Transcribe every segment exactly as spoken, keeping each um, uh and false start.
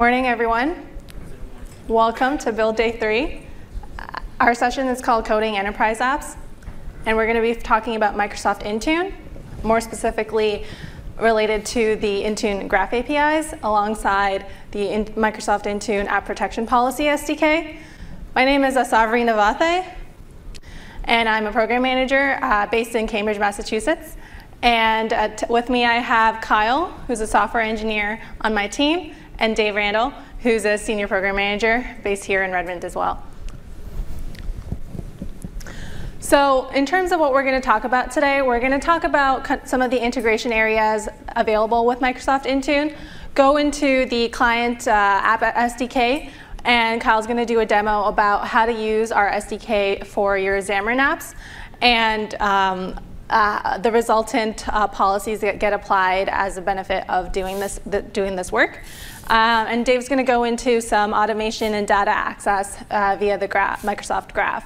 Morning, everyone. Welcome to Build Day three. Our session is called Coding Enterprise Apps, and we're going to be talking about Microsoft Intune, more specifically related to the Intune Graph A P Is alongside the in Microsoft Intune App Protection Policy S D K. My name is Asavri Navathe, and I'm a program manager uh, based in Cambridge, Massachusetts. And uh, t with me I have Kyle, who's a software engineer on my team, and Dave Randall, who's a senior program manager based here in Redmond as well. So in terms of what we're going to talk about today, we're going to talk about some of the integration areas available with Microsoft Intune, go into the client uh, app S D K, and Kyle's going to do a demo about how to use our S D K for your Xamarin apps, and um, uh, the resultant uh, policies that get applied as a benefit of doing this, the, doing this work. Um, and Dave's going to go into some automation and data access uh, via the graph, Microsoft Graph.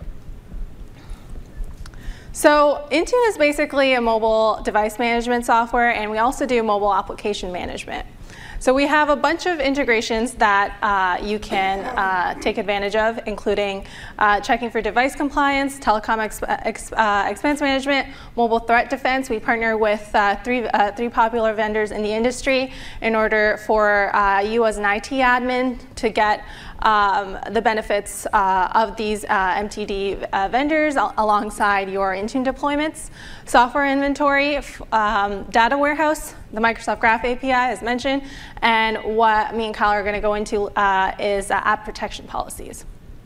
So Intune is basically a mobile device management software, and we also do mobile application management. So we have a bunch of integrations that uh, you can uh, take advantage of, including uh, checking for device compliance, telecom exp ex uh, expense management, mobile threat defense. We partner with uh, three, uh, three popular vendors in the industry in order for uh, you as an I T admin to get Um, the benefits uh, of these uh, M T D uh, vendors al alongside your Intune deployments, software inventory, um, data warehouse, the Microsoft Graph A P I as mentioned, and what me and Kyle are going to go into uh, is uh, app protection policies.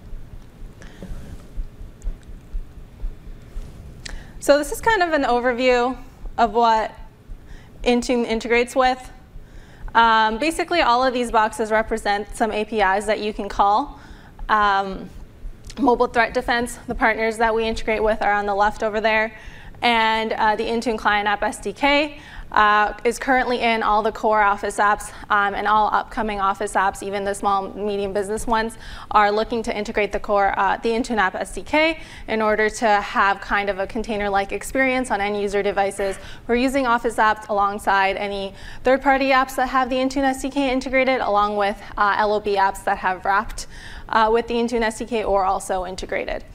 So this is kind of an overview of what Intune integrates with. Um, basically, all of these boxes represent some A P Is that you can call. Um, mobile threat defense, the partners that we integrate with are on the left over there. And uh, the Intune Client App S D K uh, is currently in all the core Office apps, um, and all upcoming Office apps, even the small, medium business ones, are looking to integrate the core, uh, the Intune App S D K in order to have kind of a container-like experience on end-user devices. We're using Office apps alongside any third-party apps that have the Intune S D K integrated, along with uh, L O B apps that have wrapped uh, with the Intune S D K or also integrated.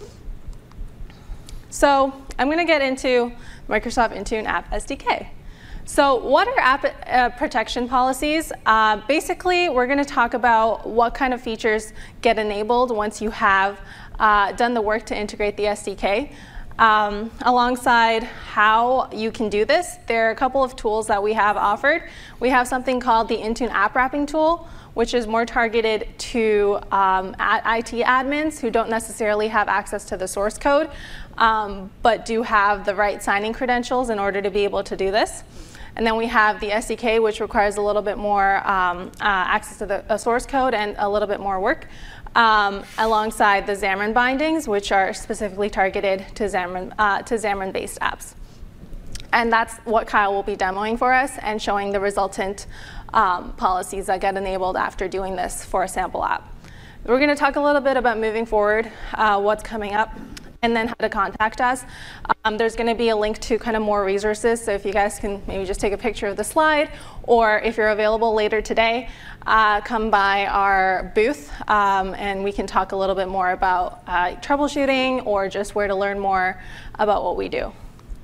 So I'm going to get into Microsoft Intune App S D K. So what are app uh, protection policies? Uh, basically, we're going to talk about what kind of features get enabled once you have uh, done the work to integrate the S D K. Um, alongside how you can do this, there are a couple of tools that we have offered. We have something called the Intune App Wrapping tool, which is more targeted to um, I T admins who don't necessarily have access to the source code, um, but do have the right signing credentials in order to be able to do this. And then we have the S D K, which requires a little bit more um, uh, access to the uh, source code and a little bit more work, um, alongside the Xamarin bindings, which are specifically targeted to Xamarin, uh, to Xamarin-based apps. And that's what Kyle will be demoing for us and showing the resultant um, policies that get enabled after doing this for a sample app. We're going to talk a little bit about moving forward, uh, what's coming up, and then how to contact us. Um, there's going to be a link to kind of more resources, so if you guys can maybe just take a picture of the slide, or if you're available later today, uh, come by our booth, um, and we can talk a little bit more about uh, troubleshooting or just where to learn more about what we do.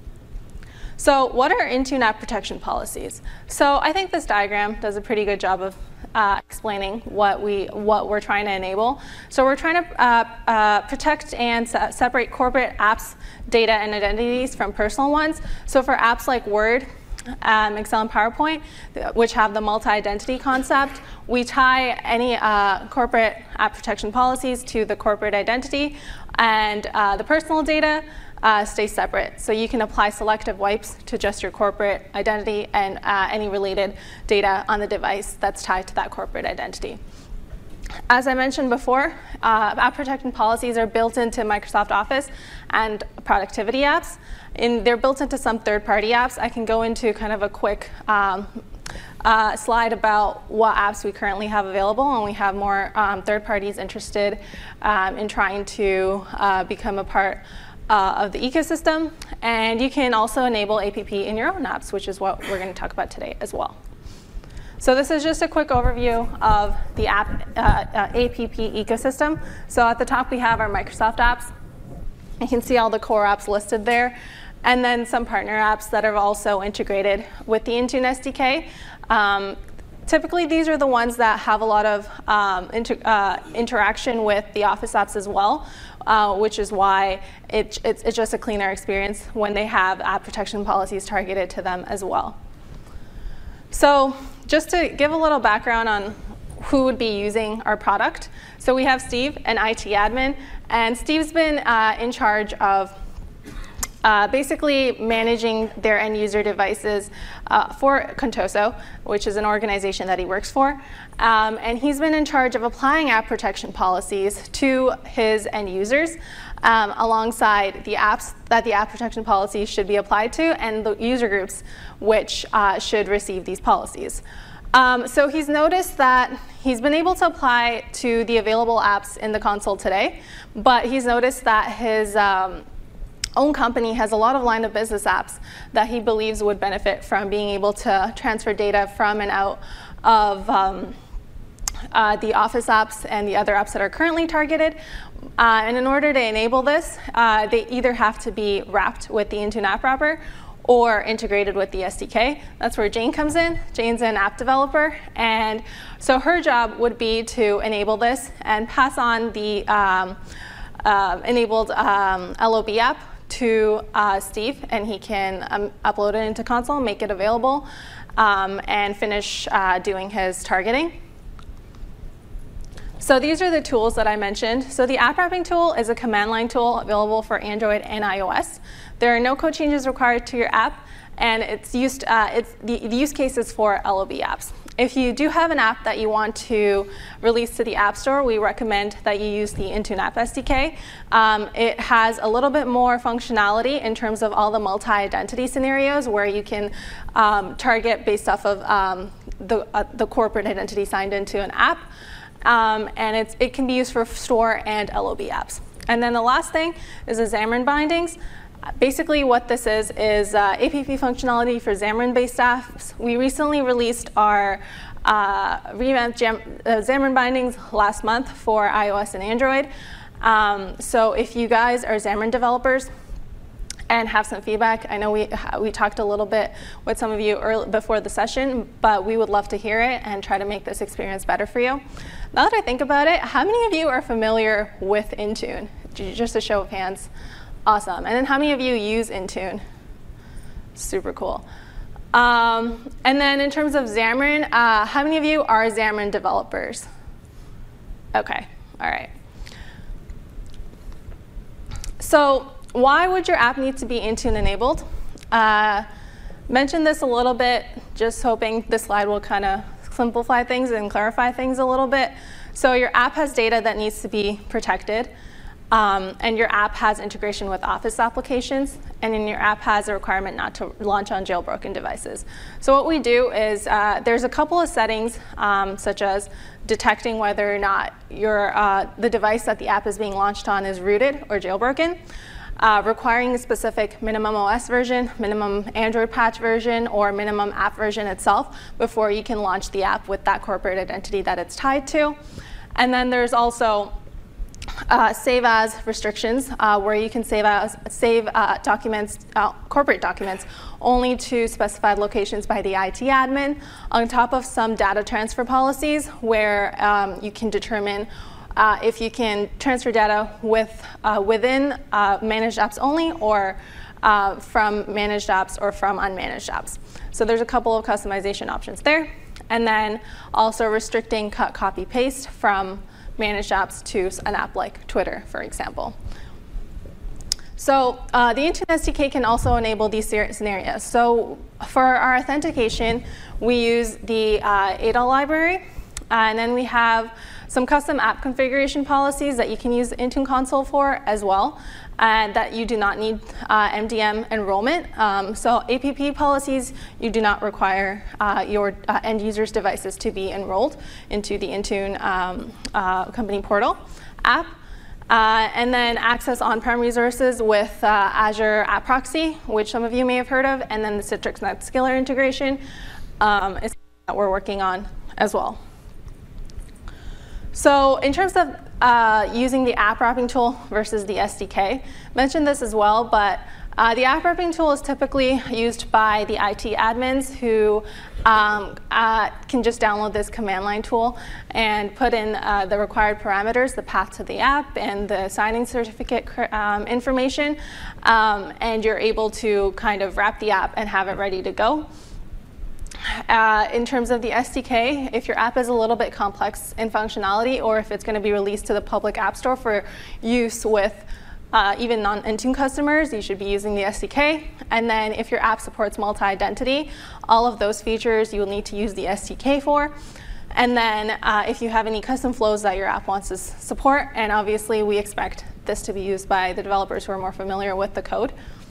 So what are Intune app protection policies? So I think this diagram does a pretty good job of uh, explaining what, we, what we're trying to enable. So we're trying to uh, uh, protect and se separate corporate apps, data, and identities from personal ones. So for apps like Word, um, Excel, and PowerPoint, which have the multi-identity concept, we tie any uh, corporate app protection policies to the corporate identity, and uh, the personal data Uh, stay separate. So you can apply selective wipes to just your corporate identity and uh, any related data on the device that's tied to that corporate identity. As I mentioned before, uh, app protection policies are built into Microsoft Office and productivity apps. And they're built into some third-party apps. I can go into kind of a quick um, uh, slide about what apps we currently have available, and we have more um, third parties interested um, in trying to uh, become a part Uh, of the ecosystem, and you can also enable A P P in your own apps, which is what we're going to talk about today as well. So this is just a quick overview of the app, uh, uh, A P P ecosystem. So at the top we have our Microsoft apps. You can see all the core apps listed there. And then some partner apps that are also integrated with the Intune S D K. Um, typically these are the ones that have a lot of um, inter uh, interaction with the Office apps as well, uh, which is why it, it's, it's just a cleaner experience when they have app protection policies targeted to them as well. So just to give a little background on who would be using our product. So we have Steve, an I T admin, and Steve's been uh, in charge of uh, basically managing their end user devices uh, for Contoso, which is an organization that he works for. Um, and he's been in charge of applying app protection policies to his end users um, alongside the apps that the app protection policies should be applied to and the user groups which uh, should receive these policies. Um, so he's noticed that he's been able to apply to the available apps in the console today, but he's noticed that his um, own company has a lot of line of business apps that he believes would benefit from being able to transfer data from and out of um, uh, the Office apps and the other apps that are currently targeted. Uh, and in order to enable this, uh, they either have to be wrapped with the Intune App Wrapper or integrated with the S D K. That's where Jane comes in. Jane's an app developer, and so her job would be to enable this and pass on the um, uh, enabled um, L O B app to uh, Steve, and he can um, upload it into console, make it available, um, and finish uh, doing his targeting. So these are the tools that I mentioned. So the app wrapping tool is a command line tool available for Android and iOS. There are no code changes required to your app, and it's used, uh, it's, the, the use case is for L O B apps. If you do have an app that you want to release to the App Store, we recommend that you use the Intune App S D K. Um, it has a little bit more functionality in terms of all the multi-identity scenarios where you can um, target based off of um, the, uh, the corporate identity signed into an app. Um, and it's, it can be used for store and L O B apps. And then the last thing is the Xamarin bindings. Basically what this is is uh, A P P functionality for Xamarin-based apps. We recently released our uh, revamped Jam uh, Xamarin bindings last month for iOS and Android. Um, so if you guys are Xamarin developers and have some feedback, I know we, we talked a little bit with some of you early, before the session, but we would love to hear it and try to make this experience better for you. Now that I think about it, how many of you are familiar with Intune? Just a show of hands. Awesome. And then how many of you use Intune? Super cool. Um, and then in terms of Xamarin, uh, how many of you are Xamarin developers? OK. All right. So why would your app need to be Intune enabled? Uh, mentioned this a little bit, just hoping this slide will kind of simplify things and clarify things a little bit. So your app has data that needs to be protected. Um, and your app has integration with Office applications, and then your app has a requirement not to launch on jailbroken devices. So what we do is uh, there's a couple of settings, um, such as detecting whether or not your, uh, the device that the app is being launched on is rooted or jailbroken, uh, requiring a specific minimum O S version, minimum Android patch version, or minimum app version itself before you can launch the app with that corporate identity that it's tied to. And then there's also Uh, save as restrictions, uh, where you can save as save uh, documents, uh, corporate documents, only to specified locations by the I T admin, on top of some data transfer policies where um, you can determine uh, if you can transfer data with uh, within uh, managed apps only, or uh, from managed apps or from unmanaged apps. So there's a couple of customization options there, and then also restricting cut, copy, paste from managed apps to an app like Twitter, for example. So uh, the Intune S D K can also enable these scenarios. So for our authentication, we use the uh, A D A L library, uh, and then we have some custom app configuration policies that you can use Intune Console for as well, and that you do not need uh, M D M enrollment. Um, so A P P policies, you do not require uh, your uh, end users' devices to be enrolled into the Intune um, uh, company portal app. Uh, and then access on-prem resources with uh, Azure App Proxy, which some of you may have heard of, and then the Citrix NetScaler integration. Um, that we're working on as well. So in terms of uh, using the app wrapping tool versus the S D K, mentioned this as well, but uh, the app wrapping tool is typically used by the I T admins who um, uh, can just download this command line tool and put in uh, the required parameters, the path to the app and the signing certificate um, information, um, and you're able to kind of wrap the app and have it ready to go. Uh, in terms of the S D K, if your app is a little bit complex in functionality, or if it's going to be released to the public app store for use with uh, even non-Intune customers, you should be using the S D K. And then if your app supports multi-identity, all of those features you will need to use the S D K for. And then uh, if you have any custom flows that your app wants to support, and obviously we expect this to be used by the developers who are more familiar with the code.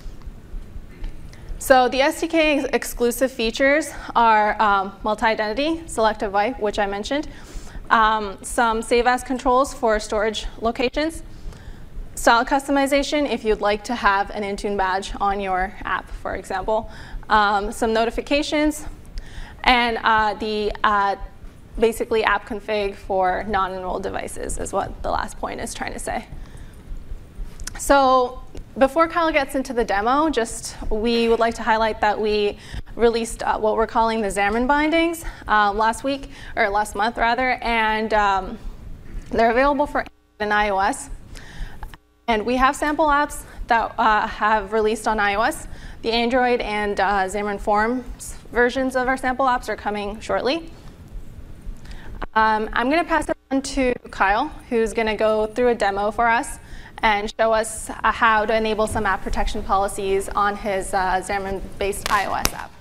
So the S D K ex exclusive features are um, multi-identity, selective wipe, which I mentioned, um, some save as controls for storage locations, style customization if you'd like to have an Intune badge on your app, for example, um, some notifications, and uh, the uh, basically app config for non-enrolled devices is what the last point is trying to say. So before Kyle gets into the demo, just we would like to highlight that we released uh, what we're calling the Xamarin bindings uh, last week, or last month rather, and um, they're available for Android and iOS. And we have sample apps that uh, have released on iOS. The Android and uh, Xamarin Forms versions of our sample apps are coming shortly. Um, I'm going to pass it on to Kyle, who's going to go through a demo for us and show us uh, how to enable some app protection policies on his uh, Xamarin-based iOS app.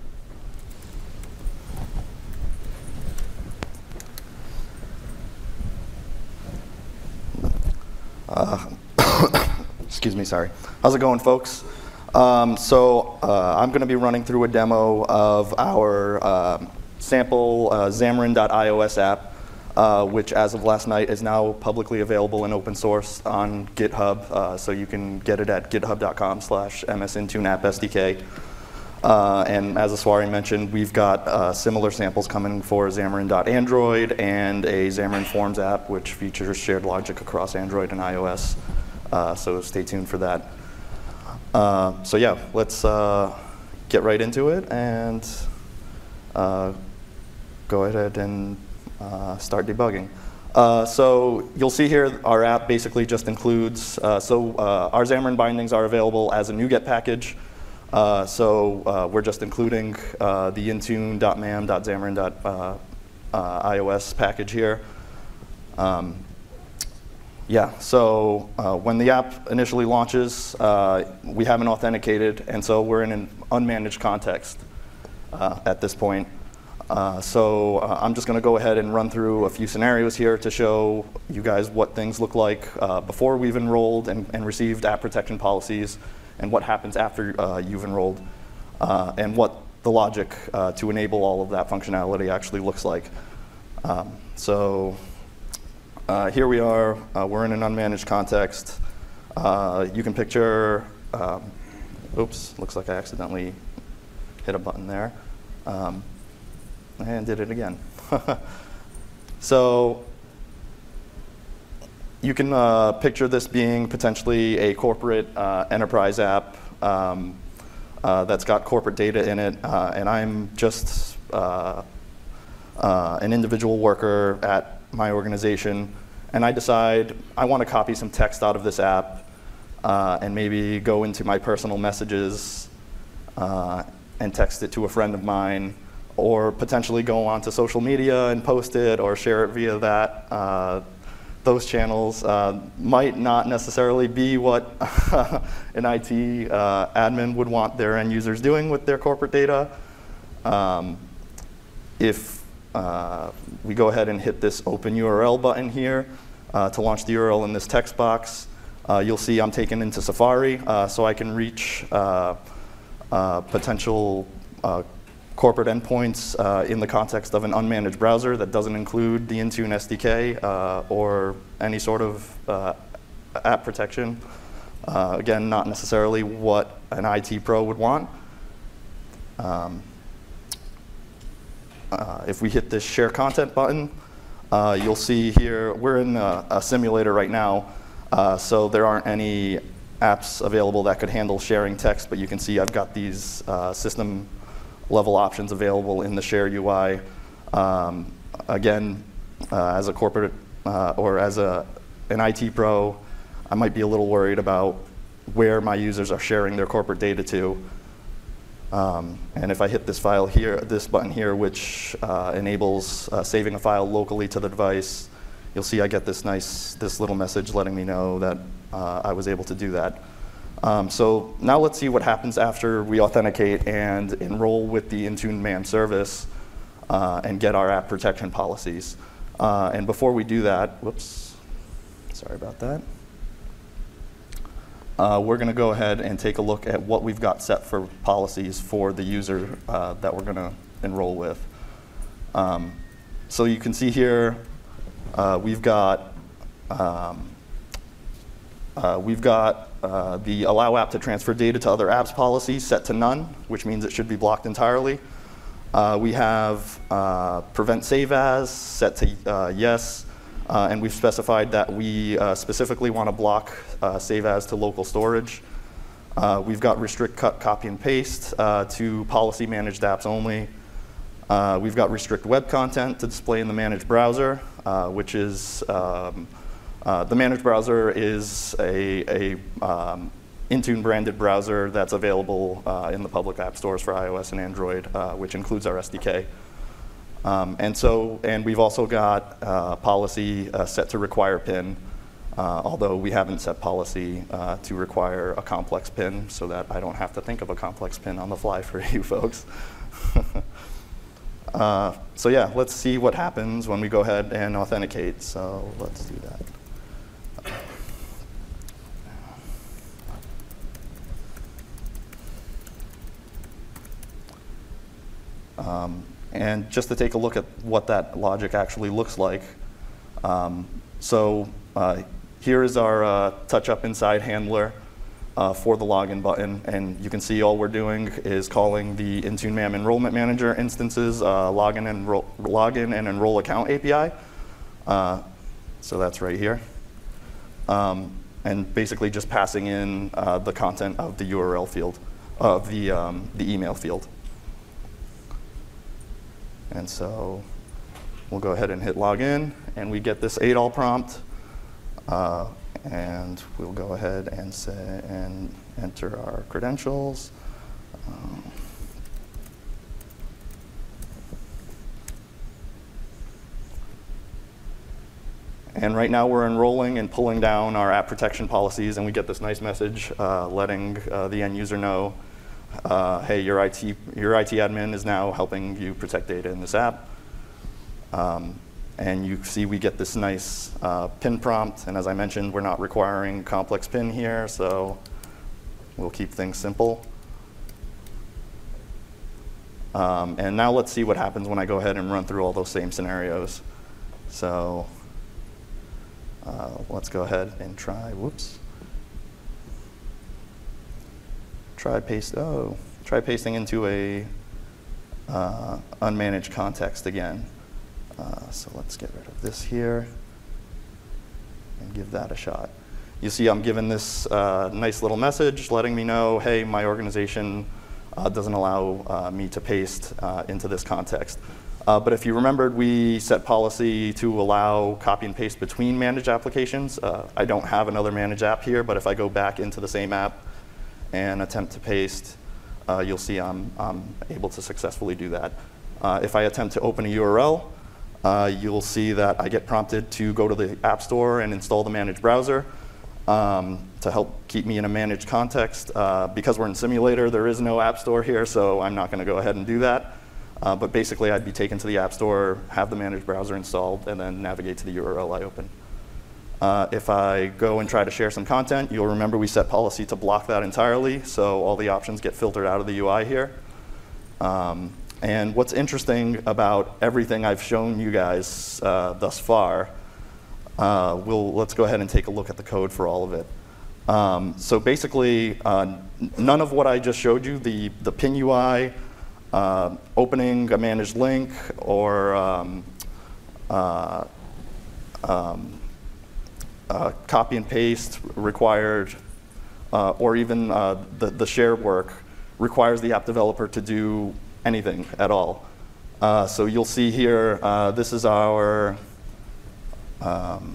Uh, excuse me, sorry. How's it going, folks? Um, so uh, I'm going to be running through a demo of our uh, sample uh, Xamarin.ios app. Uh, which as of last night is now publicly available and open source on GitHub, uh, so you can get it at github.com slash msintuneappsdk. Uh, and as Aswari mentioned, we've got uh, similar samples coming for Xamarin.android and a Xamarin Forms app, which features shared logic across Android and iOS. Uh, so stay tuned for that. Uh, so yeah, let's uh, get right into it and uh, go ahead and Uh, start debugging. Uh, so you'll see here our app basically just includes, uh, so uh, our Xamarin bindings are available as a NuGet package. Uh, so uh, we're just including uh, the intune.mam.xamarin.ios package here. Um, yeah, so uh, when the app initially launches, uh, we haven't authenticated, and so we're in an unmanaged context uh, at this point. Uh, so uh, I'm just going to go ahead and run through a few scenarios here to show you guys what things look like uh, before we've enrolled and, and received app protection policies, and what happens after uh, you've enrolled, uh, and what the logic uh, to enable all of that functionality actually looks like. Um, so uh, here we are. Uh, we're in an unmanaged context. Uh, you can picture, um, oops, looks like I accidentally hit a button there. Um, And did it again. So you can uh, picture this being potentially a corporate uh, enterprise app um, uh, that's got corporate data in it, uh, and I'm just uh, uh, an individual worker at my organization, and I decide I want to copy some text out of this app uh, and maybe go into my personal messages uh, and text it to a friend of mine, or potentially go onto social media and post it or share it via that. Uh, those channels uh, might not necessarily be what an I T uh, admin would want their end users doing with their corporate data. Um, if uh, we go ahead and hit this open U R L button here uh, to launch the U R L in this text box, uh, you'll see I'm taken into Safari, uh, so I can reach uh, uh, potential uh, corporate endpoints uh, in the context of an unmanaged browser that doesn't include the Intune S D K uh, or any sort of uh, app protection. Uh, again, not necessarily what an I T pro would want. Um, uh, if we hit this share content button, uh, you'll see here, we're in a, a simulator right now, uh, so there aren't any apps available that could handle sharing text, but you can see I've got these uh, system level options available in the Share U I. Um, again, uh, as a corporate uh, or as a, an I T pro, I might be a little worried about where my users are sharing their corporate data to. Um, and if I hit this file here, this button here, which uh, enables uh, saving a file locally to the device, you'll see I get this nice, this little message letting me know that uh, I was able to do that. Um, so now let's see what happens after we authenticate and enroll with the Intune M A M service uh, and get our app protection policies. Uh, and before we do that, whoops, sorry about that. Uh, we're going to go ahead and take a look at what we've got set for policies for the user uh, that we're going to enroll with. Um, so you can see here, uh, we've got um, uh, we've got uh, the allow app to transfer data to other apps policy set to none, which means it should be blocked entirely. Uh, we have uh, prevent save as set to uh, yes. Uh, and we've specified that we uh, specifically want to block uh, save as to local storage. Uh, we've got restrict cut, copy, and paste uh, to policy managed apps only. Uh, we've got restrict web content to display in the managed browser, uh, which is, um, uh, the managed browser is a, a um, Intune branded browser that's available uh, in the public app stores for iOS and Android, uh, which includes our S D K. Um, and so, and we've also got uh, policy uh, set to require PIN, uh, although we haven't set policy uh, to require a complex PIN, so that I don't have to think of a complex PIN on the fly for you folks. uh, so yeah, let's see what happens when we go ahead and authenticate. So let's do that. Um, And just to take a look at what that logic actually looks like. Um, so uh, here is our uh, touch up inside handler uh, for the login button. And you can see all we're doing is calling the Intune M A M Enrollment Manager instances uh, login, and login and enroll account A P I. Uh, so that's right here. Um, and basically just passing in uh, the content of the U R L field, of the, um, the email field. And so we'll go ahead and hit login, and we get this A D O L prompt. Uh, and we'll go ahead and say and enter our credentials. Um, and right now we're enrolling and pulling down our app protection policies, and we get this nice message uh, letting uh, the end user know, Uh, hey, your I T, your I T admin is now helping you protect data in this app. Um, and you see we get this nice uh, PIN prompt. And as I mentioned, we're not requiring complex PIN here, so we'll keep things simple. Um, and now let's see what happens when I go ahead and run through all those same scenarios. So uh, let's go ahead and try, whoops. Try paste. Oh, try pasting into a uh, unmanaged context again. Uh, so let's get rid of this here and give that a shot. You see, I'm given this uh, nice little message letting me know, hey, my organization uh, doesn't allow uh, me to paste uh, into this context. Uh, but if you remembered, we set policy to allow copy and paste between managed applications. Uh, I don't have another managed app here, but if I go back into the same app and attempt to paste, uh, you'll see I'm, I'm able to successfully do that. Uh, if I attempt to open a U R L, uh, you'll see that I get prompted to go to the App Store and install the managed browser um, to help keep me in a managed context. Uh, because we're in simulator, there is no App Store here, so I'm not going to go ahead and do that. Uh, but basically, I'd be taken to the App Store, have the managed browser installed, and then navigate to the U R L I open. Uh, if I go and try to share some content, you'll remember we set policy to block that entirely, so all the options get filtered out of the U I here. Um, and what's interesting about everything I've shown you guys uh, thus far, uh, we'll, let's go ahead and take a look at the code for all of it. Um, so basically, uh, none of what I just showed you, the, the PIN U I, uh, opening a managed link or um, uh, um, uh, copy and paste required, uh, or even uh, the, the share work requires the app developer to do anything at all. Uh, so you'll see here, uh, this is our um,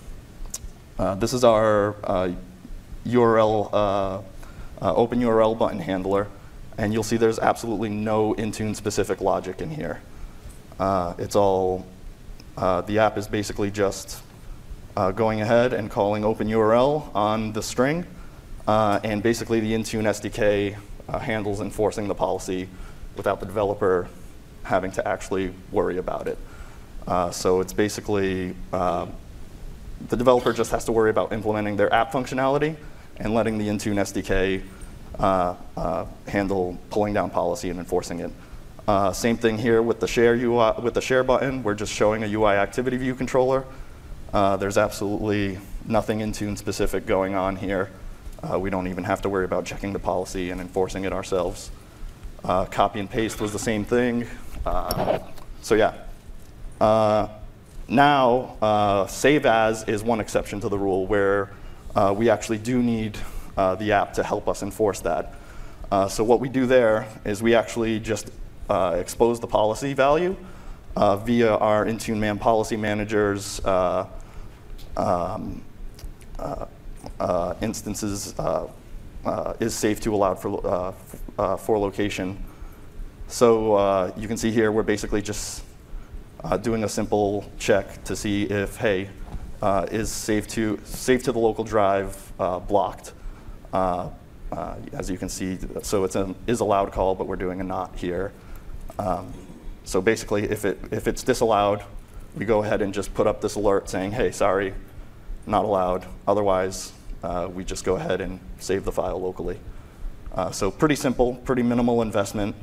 uh, this is our uh, U R L uh, uh, open U R L button handler, and you'll see there's absolutely no Intune specific logic in here. Uh, it's all uh, the app is basically just uh, going ahead and calling open U R L on the string, uh, and basically the Intune S D K uh, handles enforcing the policy without the developer having to actually worry about it. Uh, so it's basically, uh, the developer just has to worry about implementing their app functionality and letting the Intune S D K uh, uh, handle pulling down policy and enforcing it. Uh, same thing here with the share U I, with the share button. We're just showing a U I activity view controller. Uh, there's absolutely nothing Intune specific going on here. Uh, we don't even have to worry about checking the policy and enforcing it ourselves. Uh, copy and paste was the same thing. Uh, so yeah. Uh, now, uh, save as is one exception to the rule where uh, we actually do need uh, the app to help us enforce that. Uh, so what we do there is we actually just uh, expose the policy value uh, via our Intune Man policy manager's uh, um, uh, uh, instances uh, uh, is safe to allowed for, uh, uh, for location. So uh, you can see here we're basically just uh, doing a simple check to see if, hey, uh, is save to, save to the local drive uh, blocked? Uh, uh, as you can see, so it's an is allowed call, but we're doing a not here. Um, so basically, if, it, if it's disallowed, we go ahead and just put up this alert saying, hey, sorry, not allowed. Otherwise, uh, we just go ahead and save the file locally. Uh, so pretty simple, pretty minimal investment.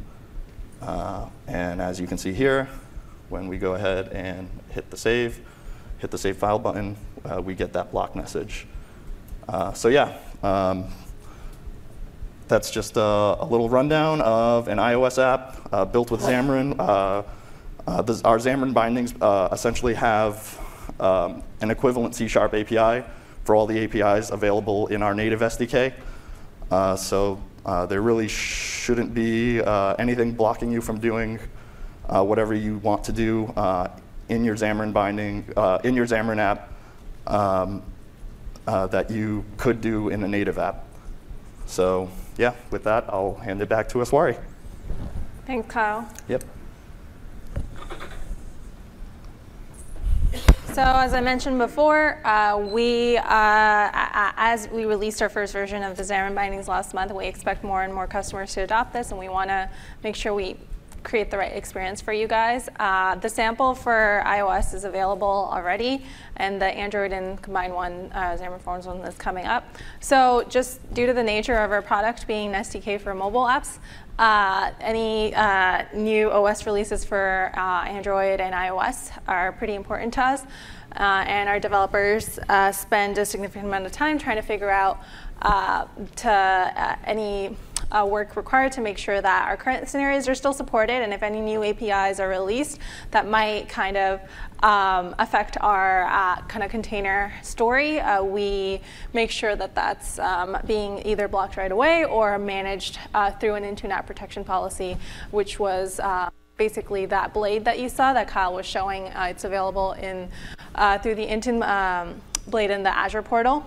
Uh, and as you can see here, when we go ahead and hit the save, hit the save file button, uh, we get that block message. Uh, so yeah, um, that's just a, a little rundown of an iOS app uh, built with Xamarin. Uh, uh, this, our Xamarin bindings uh, essentially have um, an equivalent C Sharp A P I for all the A P Is available in our native S D K. Uh, so Uh, there really shouldn't be uh, anything blocking you from doing uh, whatever you want to do uh, in your Xamarin binding, uh, in your Xamarin app um, uh, that you could do in a native app. So yeah, with that, I'll hand it back to Eswari. Thanks, Kyle. Yep. So as I mentioned before, uh, we, uh, as we released our first version of the Xamarin Bindings last month, we expect more and more customers to adopt this, and we want to make sure we create the right experience for you guys. Uh, the sample for iOS is available already, and the Android and combined one, uh, Xamarin Forms one, is coming up. So just due to the nature of our product being an S D K for mobile apps, uh, any uh, new O S releases for uh, Android and iOS are pretty important to us. Uh, and our developers uh, spend a significant amount of time trying to figure out uh, to uh, any Uh, work required to make sure that our current scenarios are still supported, and if any new A P Is are released that might kind of um, affect our uh, kind of container story, uh, we make sure that that's um, being either blocked right away or managed uh, through an Intune app protection policy, which was uh, basically that blade that you saw that Kyle was showing. Uh, it's available in uh, through the Intune um, blade in the Azure portal.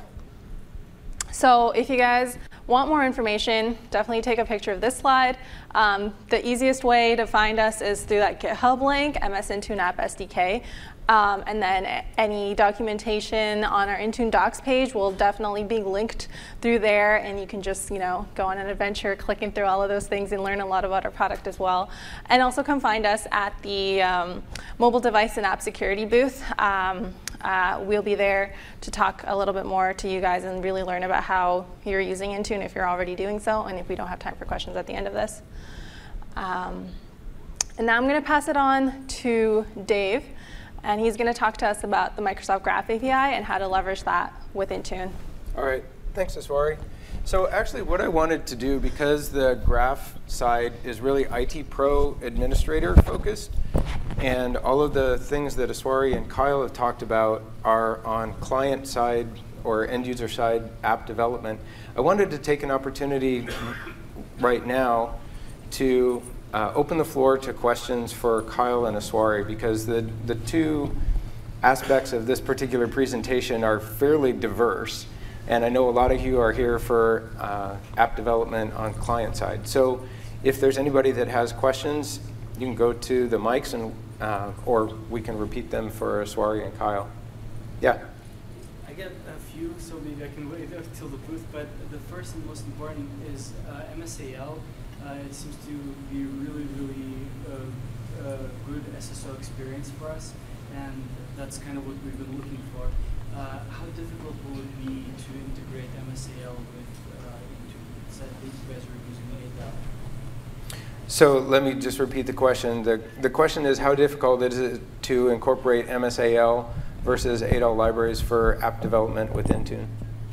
So if you guys want more information, definitely take a picture of this slide. Um, the easiest way to find us is through that GitHub link, M S Intune App S D K. Um, and then any documentation on our Intune Docs page will definitely be linked through there, and you can just, you know, go on an adventure clicking through all of those things and learn a lot about our product as well. And also come find us at the um, mobile device and app security booth. Um, Uh, we'll be there to talk a little bit more to you guys and really learn about how you're using Intune if you're already doing so, and if we don't have time for questions at the end of this. Um, and now I'm going to pass it on to Dave, and he's going to talk to us about the Microsoft Graph A P I and how to leverage that with Intune. All right, thanks, Eswari. So actually what I wanted to do, because the graph side is really I T Pro administrator focused, and all of the things that Eswari and Kyle have talked about are on client side or end user side app development, I wanted to take an opportunity right now to uh, open the floor to questions for Kyle and Eswari, because the, the two aspects of this particular presentation are fairly diverse. And I know a lot of you are here for uh, app development on client side. So if there's anybody that has questions, you can go to the mics, and uh, or we can repeat them for Eswari and Kyle. Yeah? I get a few, so maybe I can wait until the booth. But the first and most important is uh, M S A L. Uh, it seems to be really, really uh, uh, good S S O experience for us. And that's kind of what we've been looking for. Uh, how difficult will it be to integrate M S A L with uh, Intune? Said that you guys are using A D A L. So let me just repeat the question. The, the question is, how difficult is it to incorporate M S A L versus A D A L libraries for app development with Intune?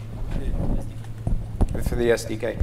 For the S D K.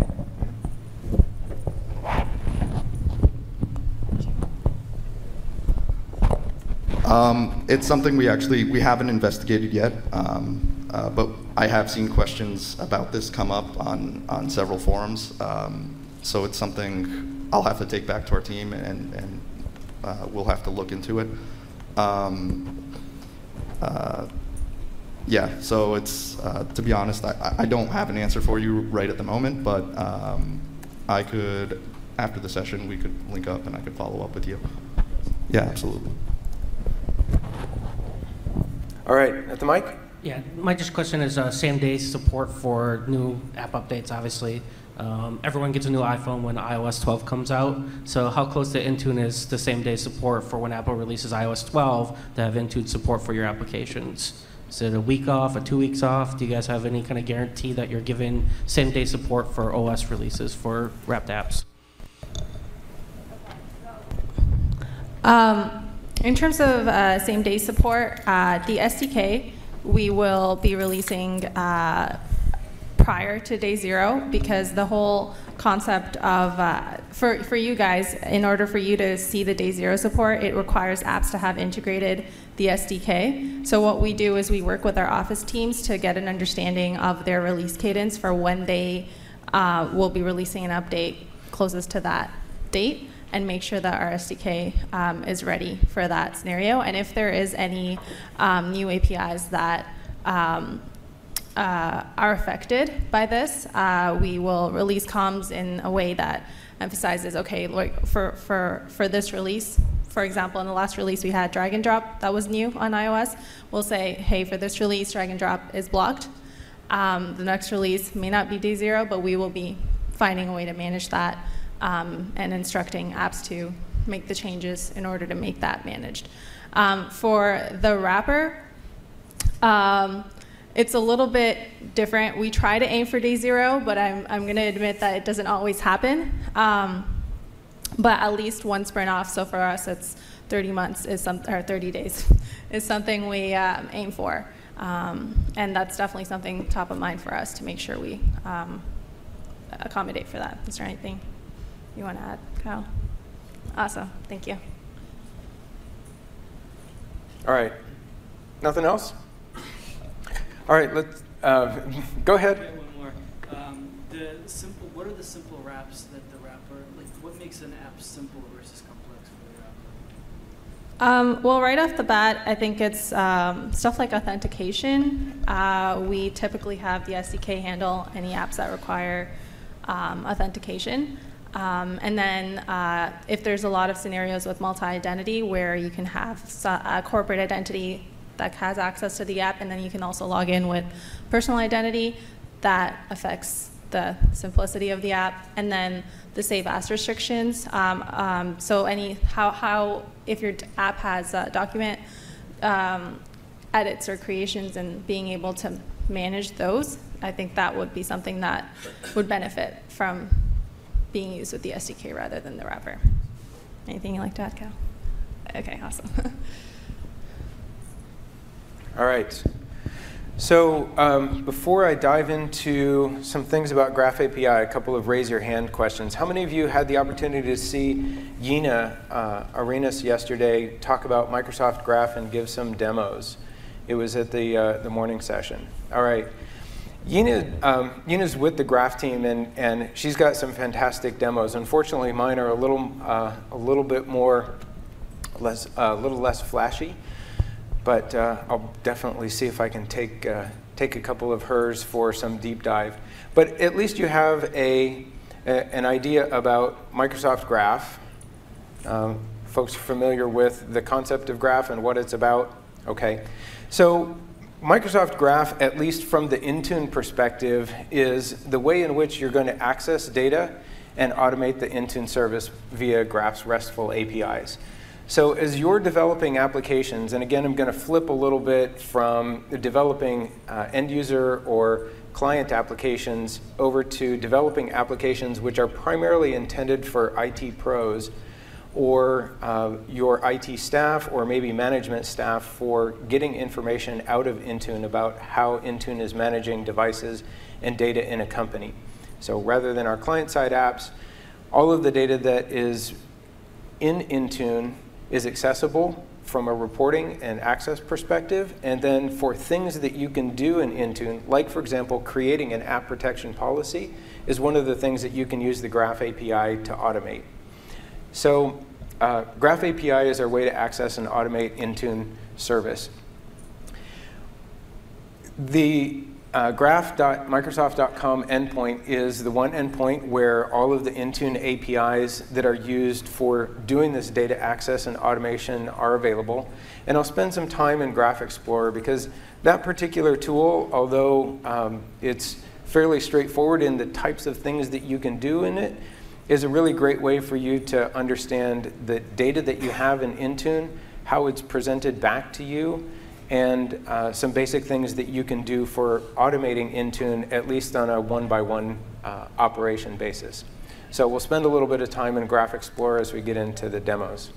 Um, it's something we actually, we haven't investigated yet, um, uh, but I have seen questions about this come up on, on several forums. Um, so it's something I'll have to take back to our team, and, and uh, we'll have to look into it. Um, uh, yeah, so it's, uh, to be honest, I, I don't have an answer for you right at the moment, but um, I could, after the session, we could link up and I could follow up with you. Yeah, absolutely. All right, at the mic? Yeah, my just question is uh, same-day support for new app updates, obviously. Um, everyone gets a new iPhone when i O S twelve comes out. So how close to Intune is the same-day support for when Apple releases i O S twelve to have Intune support for your applications? Is it a week off, a two weeks off? Do you guys have any kind of guarantee that you're giving same-day support for O S releases for wrapped apps? Um, In terms of uh, same-day support, uh, the S D K, we will be releasing uh, prior to day zero, because the whole concept of, uh, for, for you guys, in order for you to see the day zero support, it requires apps to have integrated the S D K. So what we do is we work with our Office teams to get an understanding of their release cadence for when they uh, will be releasing an update closest to that date, and make sure that our S D K um, is ready for that scenario. And if there is any um, new A P Is that um, uh, are affected by this, uh, we will release comms in a way that emphasizes, okay, like for, for, for this release, for example, in the last release we had drag and drop that was new on iOS. We'll say, hey, for this release, drag and drop is blocked. Um, the next release may not be day zero, but we will be finding a way to manage that. Um, and instructing apps to make the changes in order to make that managed. Um, for the wrapper, um, it's a little bit different. We try to aim for day zero, but I'm, I'm going to admit that it doesn't always happen. Um, but at least one sprint off, so for us it's thirty months, is some, or thirty days, is something we um, aim for. Um, and that's definitely something top of mind for us to make sure we um, accommodate for that. Is there anything you want to add, Kyle? Awesome, thank you. All right, nothing else? All right, let's, uh, go ahead. Okay, one more. Um, the simple, what are the simple wraps that the wrapper, like what makes an app simple versus complex for the wrapper? Um, well, right off the bat, I think it's um, stuff like authentication. Uh, we typically have the S D K handle any apps that require um, authentication. Um, and then uh, if there's a lot of scenarios with multi-identity where you can have a corporate identity that has access to the app, and then you can also log in with personal identity, that affects the simplicity of the app. And then the save as restrictions. Um, um, so any how, how if your app has a document um, edits or creations, and being able to manage those, I think that would be something that would benefit from being used with the S D K rather than the wrapper. Anything you'd like to add, Cal? Okay, awesome. All right. So um, before I dive into some things about Graph A P I, a couple of raise your hand questions. How many of you had the opportunity to see Yina uh, Arenas yesterday talk about Microsoft Graph and give some demos? It was at the, uh, the morning session. All right. Yina, um, Yina's with the Graph team, and, and she's got some fantastic demos. Unfortunately, mine are a little, uh, a little bit more, less, a uh, little less flashy. But uh, I'll definitely see if I can take, uh, take a couple of hers for some deep dive. But at least you have a, a an idea about Microsoft Graph. Um, folks are familiar with the concept of Graph and what it's about? Okay. So Microsoft Graph, at least from the Intune perspective, is the way in which you're going to access data and automate the Intune service via Graph's RESTful A P Is. So as you're developing applications, and again, I'm going to flip a little bit from developing uh, end user or client applications over to developing applications which are primarily intended for I T pros or uh, your I T staff or maybe management staff for getting information out of Intune about how Intune is managing devices and data in a company. So rather than our client-side apps, all of the data that is in Intune is accessible from a reporting and access perspective. And then for things that you can do in Intune, like for example, creating an app protection policy is one of the things that you can use the Graph A P I to automate. So uh, Graph A P I is our way to access and automate Intune service. The Uh, graph dot microsoft dot com endpoint is the one endpoint where all of the Intune A P Is that are used for doing this data access and automation are available. And I'll spend some time in Graph Explorer because that particular tool, although um, it's fairly straightforward in the types of things that you can do in it, is a really great way for you to understand the data that you have in Intune, how it's presented back to you, and uh, some basic things that you can do for automating Intune, at least on a one-by-one uh, operation basis. So we'll spend a little bit of time in Graph Explorer as we get into the demos.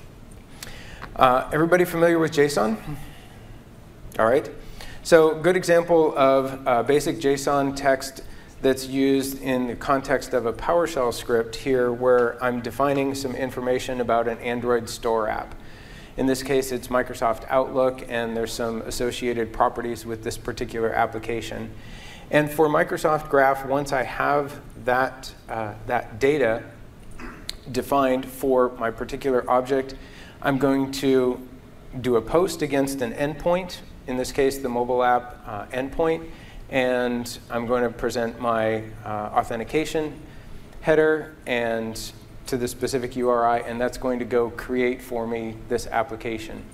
Uh, everybody familiar with JSON? All right. So good example of uh, basic JSON text that's used in the context of a PowerShell script here where I'm defining some information about an Android store app. In this case, it's Microsoft Outlook, and there's some associated properties with this particular application. And for Microsoft Graph, once I have that, uh, that data defined for my particular object, I'm going to do a post against an endpoint, in this case, the mobile app uh, endpoint, and I'm going to present my uh, authentication header and to the specific U R I, and that's going to go create for me this application.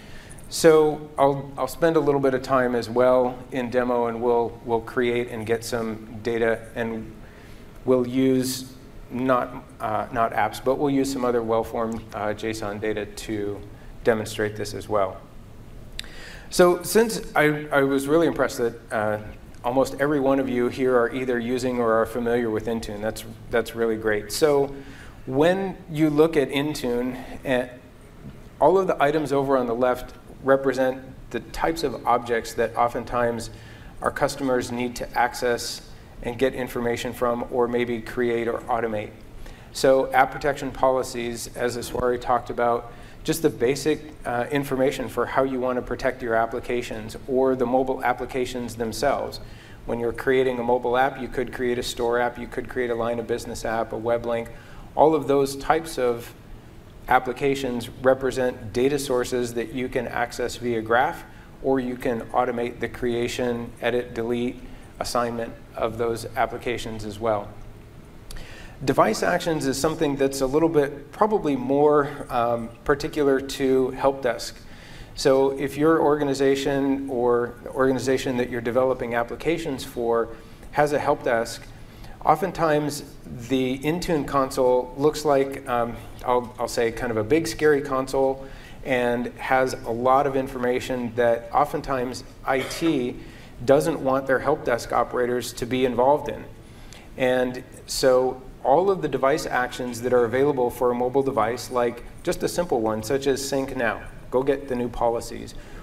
So I'll, I'll spend a little bit of time as well in demo, and we'll, we'll create and get some data, and we'll use not, uh, not apps, but we'll use some other well-formed uh, JSON data to demonstrate this as well. So since I, I was really impressed that uh, almost every one of you here are either using or are familiar with Intune, that's, that's really great. So when you look at Intune, uh, all of the items over on the left represent the types of objects that oftentimes our customers need to access and get information from, or maybe create or automate. So app protection policies, as Eswari talked about, just the basic uh, information for how you want to protect your applications or the mobile applications themselves. When you're creating a mobile app, you could create a store app, you could create a line of business app, a web link. All of those types of applications represent data sources that you can access via Graph, or you can automate the creation, edit, delete, assignment of those applications as well. Device actions is something that's a little bit probably more um, particular to help desk. So if your organization or the organization that you're developing applications for has a help desk, oftentimes the Intune console looks like, um, I'll, I'll say, kind of a big scary console, and has a lot of information that oftentimes I T doesn't want their help desk operators to be involved in. And so all of the device actions that are available for a mobile device, like just a simple one such as sync now, go get the new policies,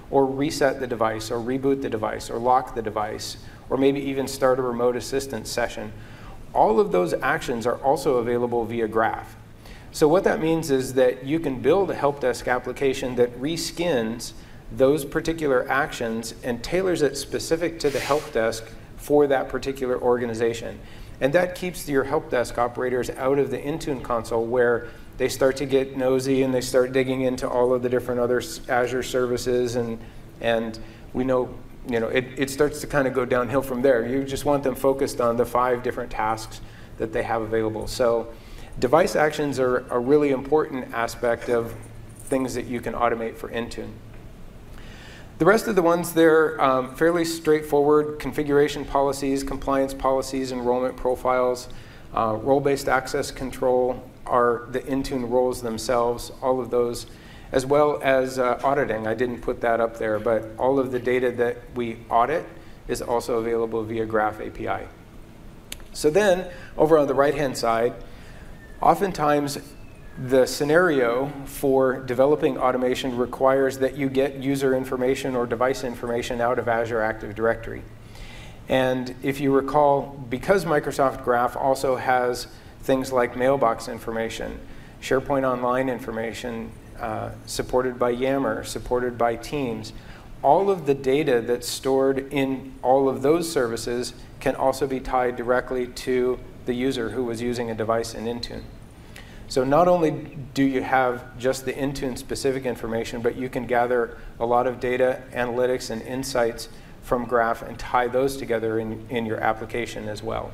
or reset the device, or reboot the device, or lock the device, or maybe even start a remote assistance session. All of those actions are also available via Graph. So what that means is that you can build a help desk application that reskins those particular actions and tailors it specific to the help desk for that particular organization. And that keeps your help desk operators out of the Intune console, where they start to get nosy and they start digging into all of the different other Azure services, and and we know, you know, it, it starts to kind of go downhill from there. You just want them focused on the five different tasks that they have available. So device actions are a really important aspect of things that you can automate for Intune. The rest of the ones, they're um, fairly straightforward: configuration policies, compliance policies, enrollment profiles, uh, role-based access control are the Intune roles themselves, all of those, as well as uh, auditing. I didn't put that up there, but all of the data that we audit is also available via Graph A P I. So then, over on the right-hand side, oftentimes the scenario for developing automation requires that you get user information or device information out of Azure Active Directory. And if you recall, because Microsoft Graph also has things like mailbox information, SharePoint Online information, uh, supported by Yammer, supported by Teams, all of the data that's stored in all of those services can also be tied directly to the user who was using a device in Intune. So not only do you have just the Intune specific information, but you can gather a lot of data, analytics, and insights from Graph and tie those together in, in your application as well.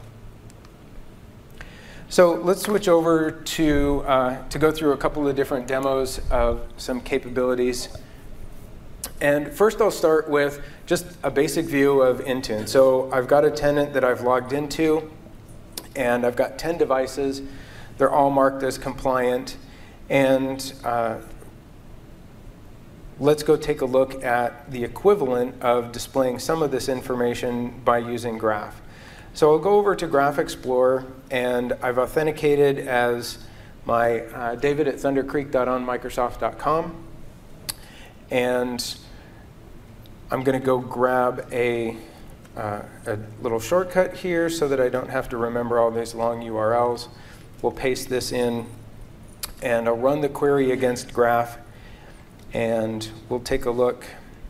So let's switch over to, uh, to go through a couple of different demos of some capabilities. And first I'll start with just a basic view of Intune. So I've got a tenant that I've logged into, and I've got ten devices. They're all marked as compliant. And uh, let's go take a look at the equivalent of displaying some of this information by using Graph. So I'll go over to Graph Explorer, and I've authenticated as my uh, David at thunder creek dot on microsoft dot com. And I'm going to go grab a, uh, a little shortcut here so that I don't have to remember all these long U R Ls. We'll paste this in, and I'll run the query against Graph, and we'll take a look.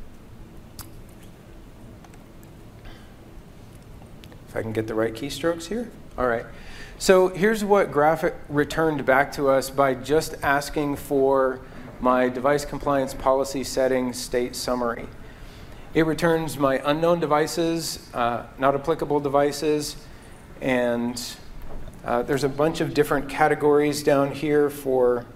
If I can get the right keystrokes here. All right. So here's what Graph returned back to us by just asking for my device compliance policy settings state summary. It returns my unknown devices, uh, not applicable devices, and uh, there's a bunch of different categories down here for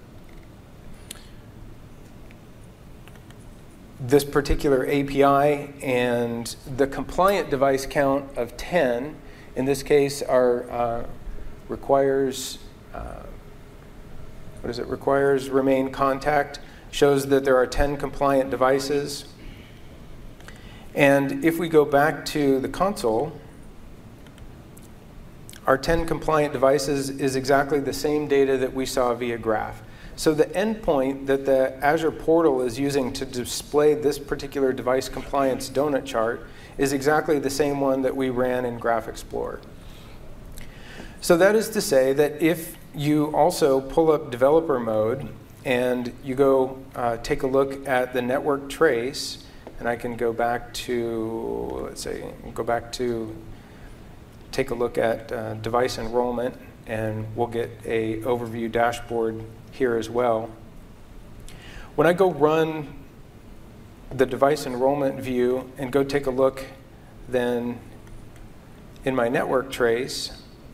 this particular A P I, and the compliant device count of ten, in this case, are uh, requires, uh, what is it, requires remain contact, shows that there are ten compliant devices. And if we go back to the console, our ten compliant devices is exactly the same data that we saw via Graph. So the endpoint that the Azure portal is using to display this particular device compliance donut chart is exactly the same one that we ran in Graph Explorer. So that is to say that if you also pull up developer mode and you go uh, take a look at the network trace, and I can go back to, let's say, go back to take a look at uh, device enrollment, and we'll get a overview dashboard here as well. When I go run the device enrollment view and go take a look then in my network trace,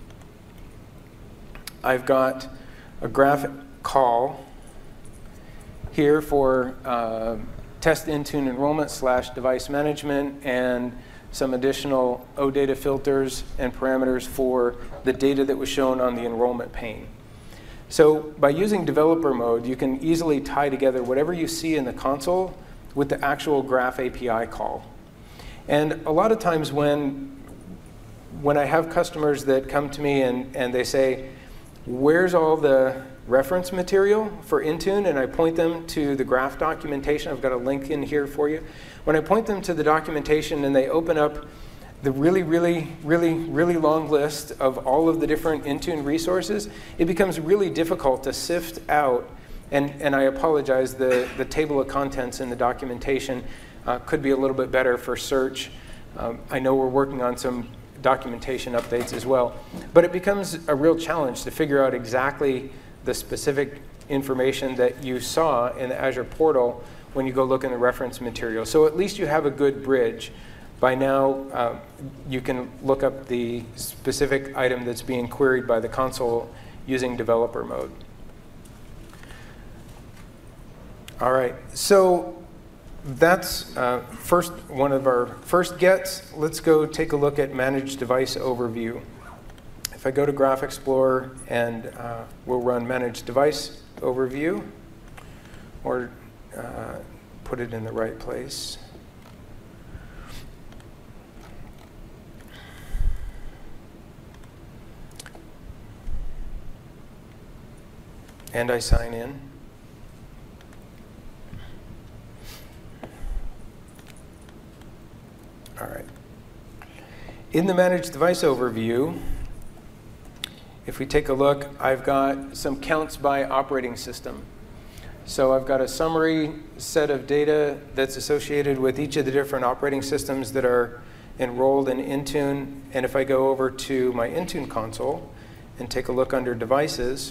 I've got a Graph call here for uh, test Intune enrollment slash device management and some additional OData filters and parameters for the data that was shown on the enrollment pane. So by using developer mode, you can easily tie together whatever you see in the console with the actual Graph A P I call. And a lot of times when, when I have customers that come to me and, and they say, where's all the reference material for Intune and I point them to the graph documentation, I've got a link in here for you. When I point them to the documentation and they open up the really, really, really, really long list of all of the different Intune resources, it becomes really difficult to sift out, and, and I apologize, the, the table of contents in the documentation uh, could be a little bit better for search. Um, I know we're working on some documentation updates as well, but it becomes a real challenge to figure out exactly the specific information that you saw in the Azure portal when you go look in the reference material. So at least you have a good bridge. By now, uh, you can look up the specific item that's being queried by the console using developer mode. All right, so that's uh, first one of our first gets. Let's go take a look at Managed Device Overview. If I go to Graph Explorer and uh, we'll run Managed Device Overview, or uh, put it in the right place. And I sign in. All right. In the Managed Device Overview, if we take a look, I've got some counts by operating system. So I've got a summary set of data that's associated with each of the different operating systems that are enrolled in Intune. And if I go over to my Intune console and take a look under Devices,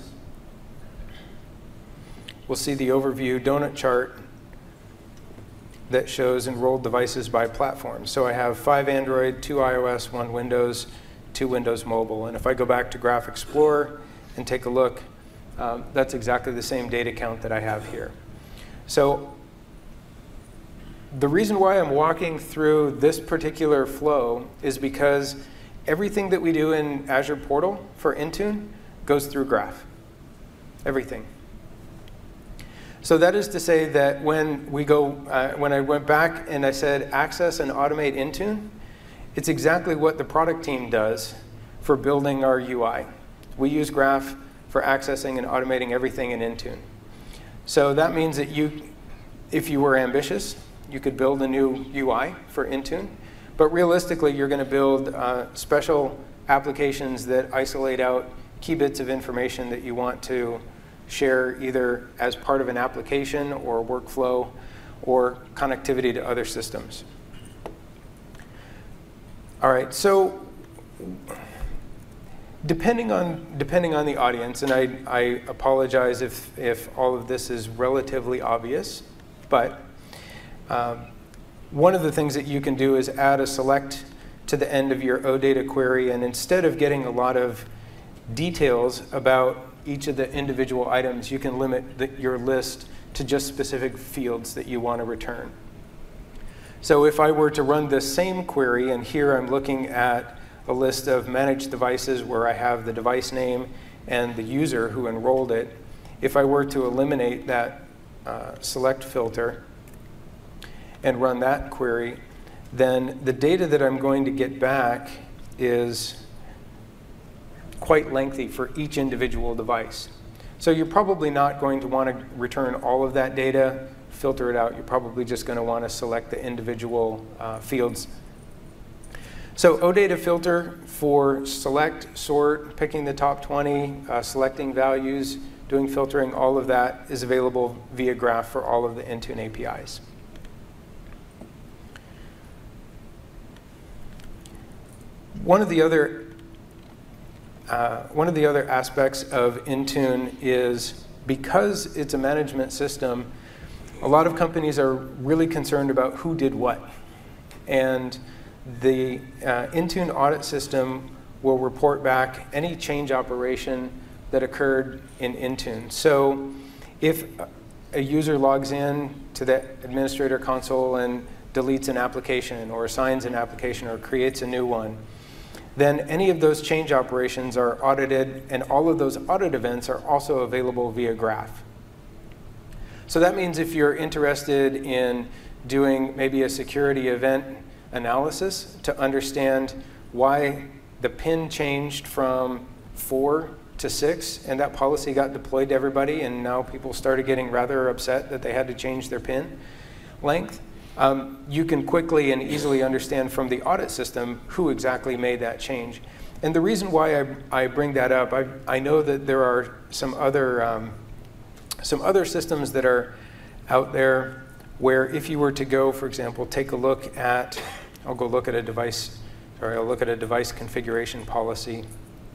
we'll see the overview donut chart that shows enrolled devices by platform. So I have five Android, two iOS, one Windows, two Windows Mobile. And if I go back to Graph Explorer and take a look, um, that's exactly the same data count that I have here. So the reason why I'm walking through this particular flow is because everything that we do in Azure Portal for Intune goes through Graph. Everything. So that is to say that when we go, uh, when I went back and I said access and automate Intune, it's exactly what the product team does for building our U I. We use Graph for accessing and automating everything in Intune. So that means that you, if you were ambitious, you could build a new U I for Intune. But realistically, you're going to build uh, special applications that isolate out key bits of information that you want to share either as part of an application or workflow or connectivity to other systems. All right, so depending on, depending on the audience, and I, I apologize if, if all of this is relatively obvious, but um, one of the things that you can do is add a select to the end of your OData query, and instead of getting a lot of details about each of the individual items, you can limit the, your list to just specific fields that you want to return. So if I were to run this same query, and here I'm looking at a list of managed devices where I have the device name and the user who enrolled it, if I were to eliminate that uh, select filter and run that query, then the data that I'm going to get back is quite lengthy for each individual device. So you're probably not going to want to return all of that data, filter it out. You're probably just going to want to select the individual uh, fields. So OData filter for select, sort, picking the top twenty, uh, selecting values, doing filtering, all of that is available via Graph for all of the Intune A P Is. One of the other Uh, one of the other aspects of Intune is because it's a management system, a lot of companies are really concerned about who did what. And the uh, Intune audit system will report back any change operation that occurred in Intune. So if a user logs in to the administrator console and deletes an application or assigns an application or creates a new one, then any of those change operations are audited, and all of those audit events are also available via Graph. So that means if you're interested in doing maybe a security event analysis to understand why the pin changed from four to six, and that policy got deployed to everybody, and now people started getting rather upset that they had to change their pin length, um, you can quickly and easily understand from the audit system who exactly made that change. And the reason why I, I bring that up, I, I know that there are some other, um, some other systems that are out there where if you were to go, for example, take a look at, I'll go look at a device, sorry, I'll look at a device configuration policy.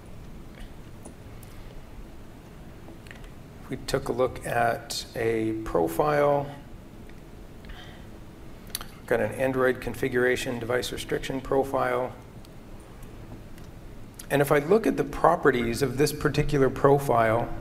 If we took a look at a profile, got an Android configuration device restriction profile. And if I look at the properties of this particular profile,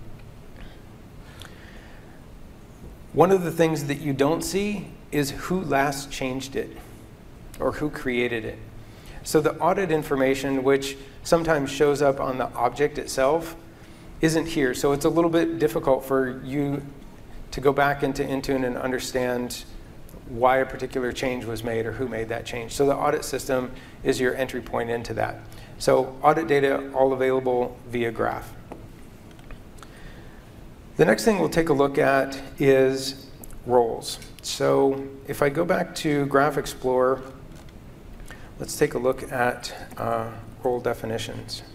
one of the things that you don't see is who last changed it or who created it. So the audit information, which sometimes shows up on the object itself, isn't here. So it's a little bit difficult for you to go back into Intune and understand why a particular change was made or who made that change. So the audit system is your entry point into that. So audit data, all available via Graph. The next thing we'll take a look at is roles. So if I go back to Graph Explorer, let's take a look at uh, role definitions.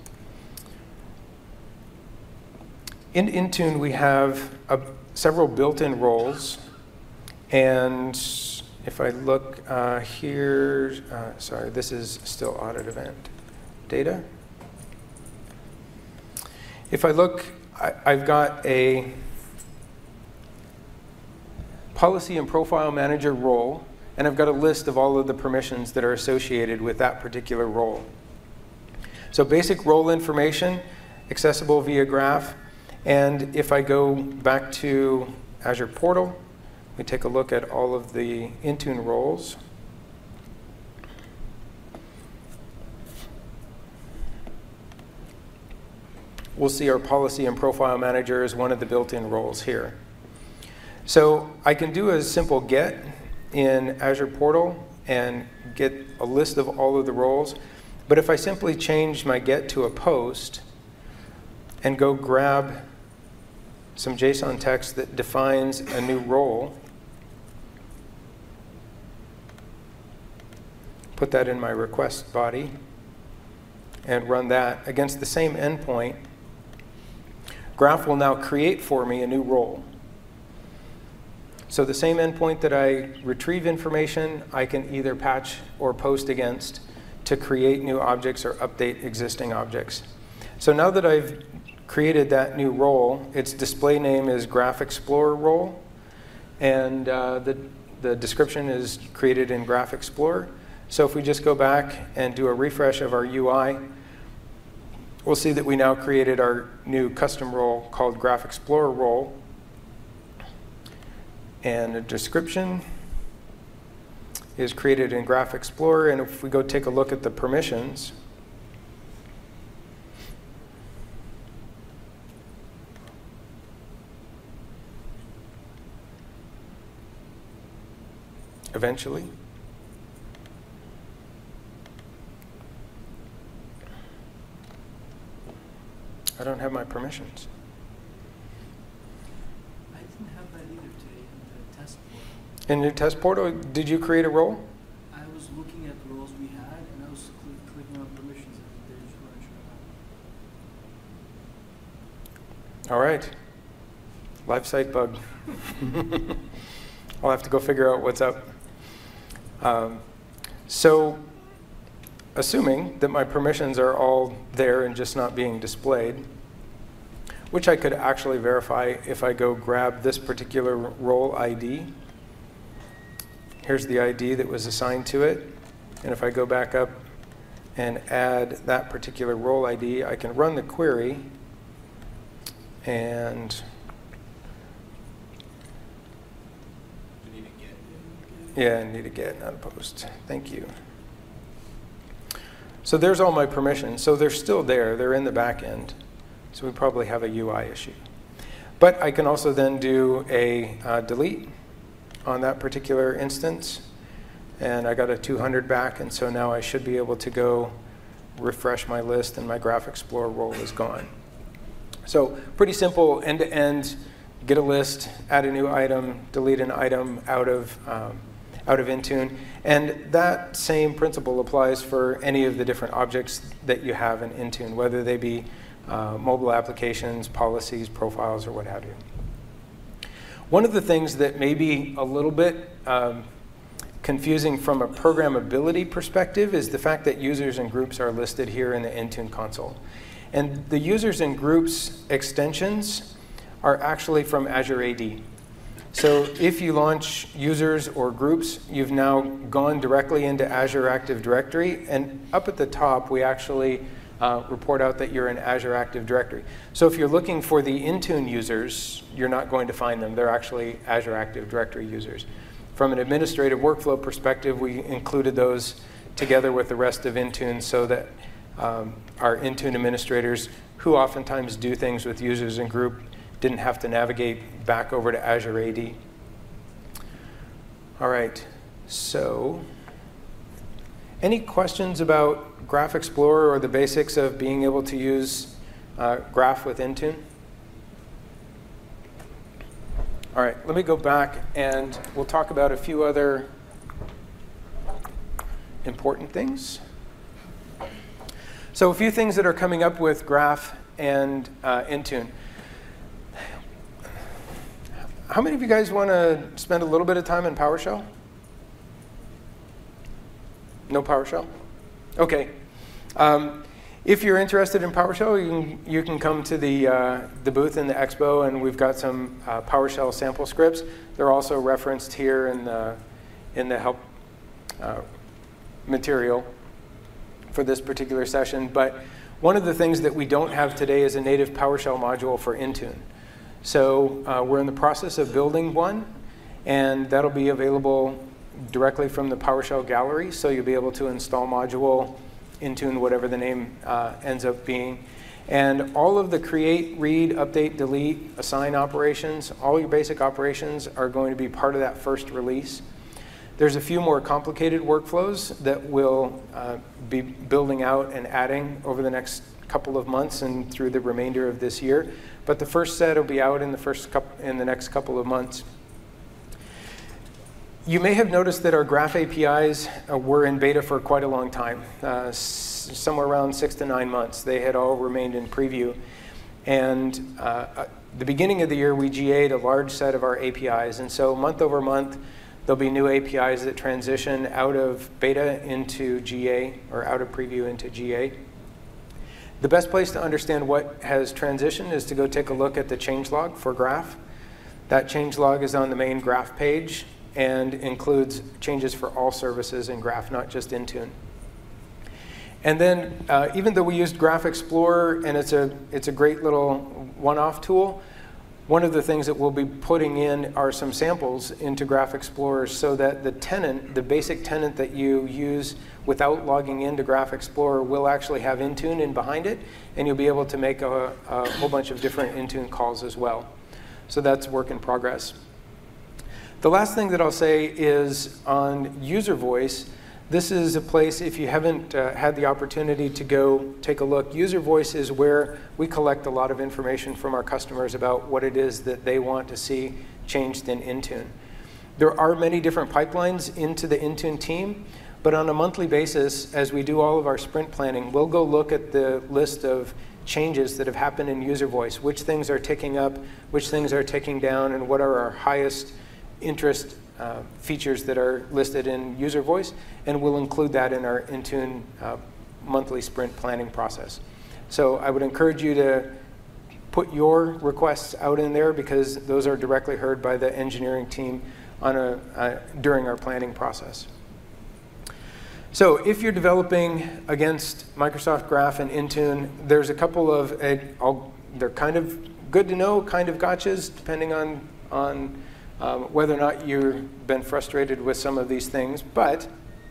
In Intune, we have a, several built-in roles. And if I look uh, here, uh, sorry, this is still audit event data. If I look, I, I've got a policy and profile manager role, and I've got a list of all of the permissions that are associated with that particular role. So basic role information, accessible via Graph. And if I go back to Azure Portal, we take a look at all of the Intune roles. We'll see our policy and profile manager as one of the built-in roles here. So I can do a simple get in Azure Portal and get a list of all of the roles. But if I simply change my get to a post and go grab some JSON text that defines a new role, put that in my request body, and run that against the same endpoint, Graph will now create for me a new role. So the same endpoint that I retrieve information, I can either patch or post against to create new objects or update existing objects. So now that I've created that new role, its display name is Graph Explorer role, and uh, the, the description is created in Graph Explorer. So if we just go back and do a refresh of our U I, we'll see that we now created our new custom role called Graph Explorer role. And a description is created in Graph Explorer. And if we go take a look at the permissions, eventually, I don't have my permissions. I didn't have that either today in the test portal. In your test portal, did you create a role? I was looking at the roles we had, and I was cl clicking on permissions, and they just weren't showing up. All right. Live site bug. I'll have to go figure out what's up. Um, so, assuming that my permissions are all there and just not being displayed, which I could actually verify if I go grab this particular role I D. Here's the I D that was assigned to it. And if I go back up and add that particular role I D, I can run the query and yeah, I need a get, not a post. Thank you. So there's all my permissions. So they're still there. They're in the back end. So we probably have a U I issue. But I can also then do a uh, delete on that particular instance. And I got a two hundred back. And so now I should be able to go refresh my list, and my Graph Explorer role is gone. So pretty simple end-to-end, get a list, add a new item, delete an item out of, um, out of Intune. And that same principle applies for any of the different objects that you have in Intune, whether they be uh, mobile applications, policies, profiles, or what have you. One of the things that may be a little bit um, confusing from a programmability perspective is the fact that users and groups are listed here in the Intune console. And the users and groups extensions are actually from Azure A D. So if you launch users or groups, you've now gone directly into Azure Active Directory, and up at the top, we actually uh, report out that you're in Azure Active Directory. So if you're looking for the Intune users, you're not going to find them. They're actually Azure Active Directory users. From an administrative workflow perspective, we included those together with the rest of Intune so that um, our Intune administrators, who oftentimes do things with users and group, didn't have to navigate back over to Azure A D. All right, so any questions about Graph Explorer or the basics of being able to use uh, Graph with Intune? All right, let me go back and we'll talk about a few other important things. So a few things that are coming up with Graph and uh, Intune. How many of you guys want to spend a little bit of time in PowerShell? No PowerShell? OK. Um, if you're interested in PowerShell, you can, you can come to the, uh, the booth in the expo, and we've got some uh, PowerShell sample scripts. They're also referenced here in the, in the help uh, material for this particular session. But one of the things that we don't have today is a native PowerShell module for Intune. So uh, we're in the process of building one, and that'll be available directly from the PowerShell gallery. So you'll be able to install module, Intune, whatever the name uh, ends up being. And all of the create, read, update, delete, assign operations, all your basic operations are going to be part of that first release. There's a few more complicated workflows that we'll uh, be building out and adding over the next couple of months and through the remainder of this year. But the first set will be out in the, first couple, in the next couple of months. You may have noticed that our Graph A P Is uh, were in beta for quite a long time, uh, somewhere around six to nine months. They had all remained in preview. And uh, at the beginning of the year, we G A'd a large set of our A P Is. And so month over month, there'll be new A P Is that transition out of beta into G A, or out of preview into G A. The best place to understand what has transitioned is to go take a look at the changelog for Graph. That changelog is on the main Graph page and includes changes for all services in Graph, not just Intune. And then, uh, even though we used Graph Explorer, and it's a, it's a great little one-off tool, one of the things that we'll be putting in are some samples into Graph Explorer so that the tenant, the basic tenant that you use without logging into Graph Explorer will actually have Intune in behind it, and you'll be able to make a, a whole bunch of different Intune calls as well. So that's work in progress. The last thing that I'll say is on user voice. This is a place, if you haven't uh, had the opportunity to go take a look, user voice is where we collect a lot of information from our customers about what it is that they want to see changed in Intune. There are many different pipelines into the Intune team, but on a monthly basis, as we do all of our sprint planning, we'll go look at the list of changes that have happened in user voice, which things are ticking up, which things are ticking down, and what are our highest interest Uh, features that are listed in user voice, and we'll include that in our Intune uh, monthly sprint planning process. So I would encourage you to put your requests out in there, because those are directly heard by the engineering team on a, uh, during our planning process. So if you're developing against Microsoft Graph and Intune, there's a couple of, uh, I'll, they're kind of good to know, kind of gotchas, depending on, on Um, whether or not you've been frustrated with some of these things. But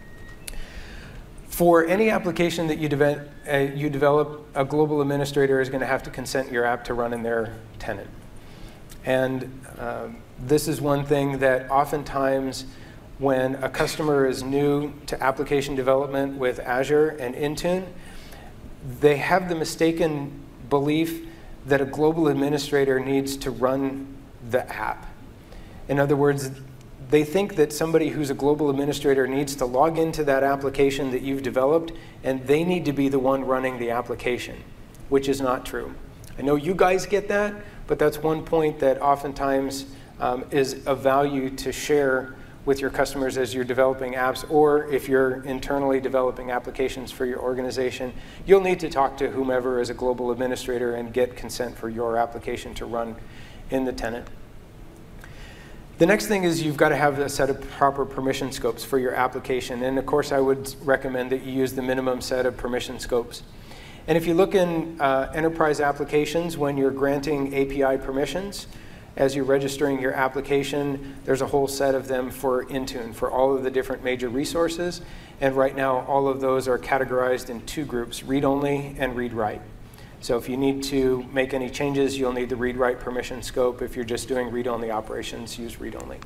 for any application that you, de uh, you develop, a global administrator is going to have to consent your app to run in their tenant. And uh, this is one thing that oftentimes when a customer is new to application development with Azure and Intune, they have the mistaken belief that a global administrator needs to run the app. In other words, they think that somebody who's a global administrator needs to log into that application that you've developed, and they need to be the one running the application, which is not true. I know you guys get that, but that's one point that oftentimes um, is of value to share with your customers as you're developing apps, or if you're internally developing applications for your organization, you'll need to talk to whomever is a global administrator and get consent for your application to run in the tenant. The next thing is you've got to have a set of proper permission scopes for your application. And of course, I would recommend that you use the minimum set of permission scopes. And if you look in uh, enterprise applications, when you're granting A P I permissions, as you're registering your application, there's a whole set of them for Intune, for all of the different major resources. And right now, all of those are categorized in two groups, read-only and read-write. So if you need to make any changes, you'll need the read-write permission scope. If you're just doing read-only operations, use read-only.